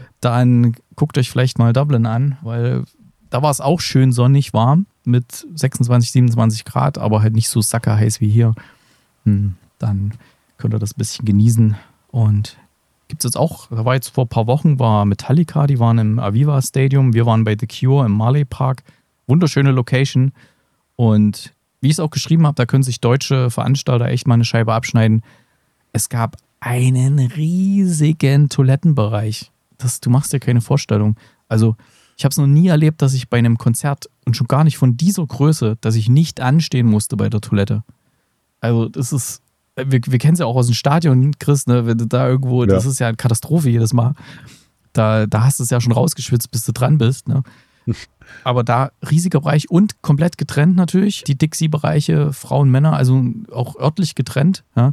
dann guckt euch vielleicht mal Dublin an, weil da war es auch schön sonnig warm mit sechsundzwanzig, siebenundzwanzig Grad, aber halt nicht so sackerheiß wie hier. Hm, dann könnt ihr das ein bisschen genießen und gibt es jetzt auch, da war jetzt vor ein paar Wochen, war Metallica, die waren im Aviva Stadium, wir waren bei The Cure im Marley Park, wunderschöne Location und wie ich es auch geschrieben habe, da können sich deutsche Veranstalter echt mal eine Scheibe abschneiden. Es gab einen riesigen Toilettenbereich. Das, du machst dir keine Vorstellung. Also ich habe es noch nie erlebt, dass ich bei einem Konzert und schon gar nicht von dieser Größe, dass ich nicht anstehen musste bei der Toilette. Also das ist, wir, wir kennen es ja auch aus dem Stadion, Chris, ne? Wenn du da irgendwo, ja. Das ist ja eine Katastrophe jedes Mal. Da, da hast du es ja schon rausgeschwitzt, bis du dran bist. Ne? Aber da riesiger Bereich und komplett getrennt natürlich. Die Dixie-Bereiche, Frauen, Männer, also auch örtlich getrennt. Ja?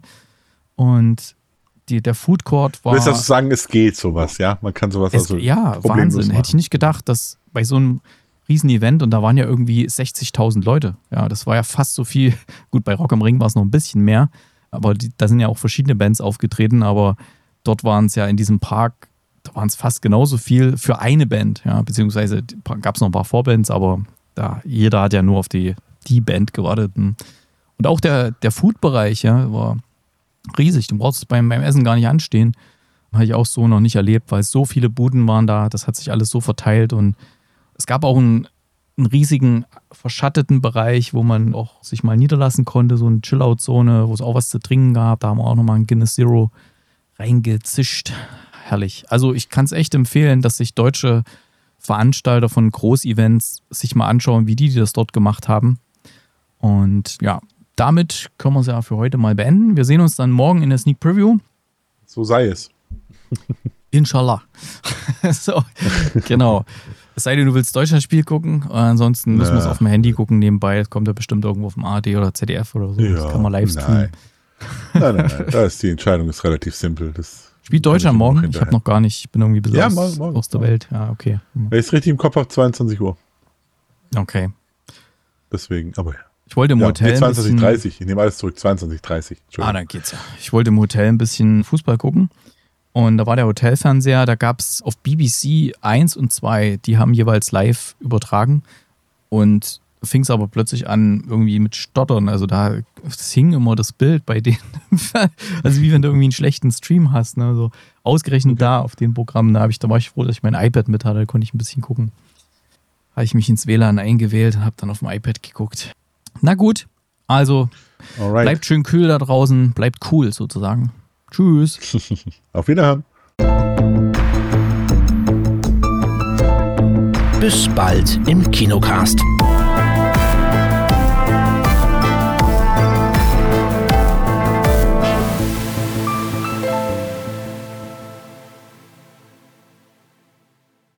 Und die, der Food Court war... Willst du sagen, es geht sowas, ja? Man kann sowas es, also ja, Wahnsinn. Machen. Hätte ich nicht gedacht, dass bei so einem Riesen-Event, und da waren ja irgendwie sechzigtausend Leute. Ja, das war ja fast so viel. Gut, bei Rock am Ring war es noch ein bisschen mehr. Aber die, da sind ja auch verschiedene Bands aufgetreten. Aber dort waren es ja in diesem Park, da waren es fast genauso viel für eine Band. Ja, beziehungsweise gab es noch ein paar Vorbands, aber da jeder hat ja nur auf die, die Band gewartet. Und auch der, der Food-Bereich, ja, war riesig. Du brauchst beim, beim Essen gar nicht anstehen. Habe ich auch so noch nicht erlebt, weil so viele Buden waren da. Das hat sich alles so verteilt. Und es gab auch einen, einen riesigen verschatteten Bereich, wo man auch sich mal niederlassen konnte. So eine Chill-Out-Zone, wo es auch was zu trinken gab. Da haben wir auch nochmal ein Guinness Zero reingezischt. Herrlich. Also ich kann es echt empfehlen, dass sich deutsche Veranstalter von Großevents sich mal anschauen, wie die das dort gemacht haben. Und ja, damit können wir es ja für heute mal beenden. Wir sehen uns dann morgen in der Sneak Preview. So sei es. Inshallah. So, genau. Es sei denn, du willst Deutschlandspiel gucken. Ansonsten müssen wir es auf dem Handy gucken nebenbei. Es kommt ja bestimmt irgendwo auf dem A R D oder Z D F oder so. Ja, das kann man live streamen. Nein, nein, nein. nein. Da ist die Entscheidung ist relativ simpel. Das Spielt Deutschland morgen? Ich habe noch gar nicht. Ich bin irgendwie bis ja, aus, morgen, morgen, aus der morgen. Welt. Ja, okay. Wenn ich es richtig im Kopf habe, zweiundzwanzig Uhr. Okay. Deswegen, aber ja. Ich wollte im ja, Hotel. nee, zweiundzwanzig Uhr dreißig. Ich nehme alles zurück. zweiundzwanzig Uhr dreißig. Ah, dann geht's ja. Ich wollte im Hotel ein bisschen Fußball gucken. Und da war der Hotelfernseher, da gab es auf B B C eins und zwei, die haben jeweils live übertragen. Und fing es aber plötzlich an, irgendwie mit Stottern. Also da es hing immer das Bild bei denen. Also wie wenn du irgendwie einen schlechten Stream hast. Ne? So ausgerechnet okay. Da auf den Programmen, da, hab ich, da war ich froh, dass ich mein iPad mit hatte, da konnte ich ein bisschen gucken. Habe ich mich ins W L A N eingewählt und habe dann auf dem iPad geguckt. Na gut, also Alright. Bleibt schön kühl da draußen, bleibt cool sozusagen. Tschüss. Auf Wiederhören. Bis bald im Kinocast.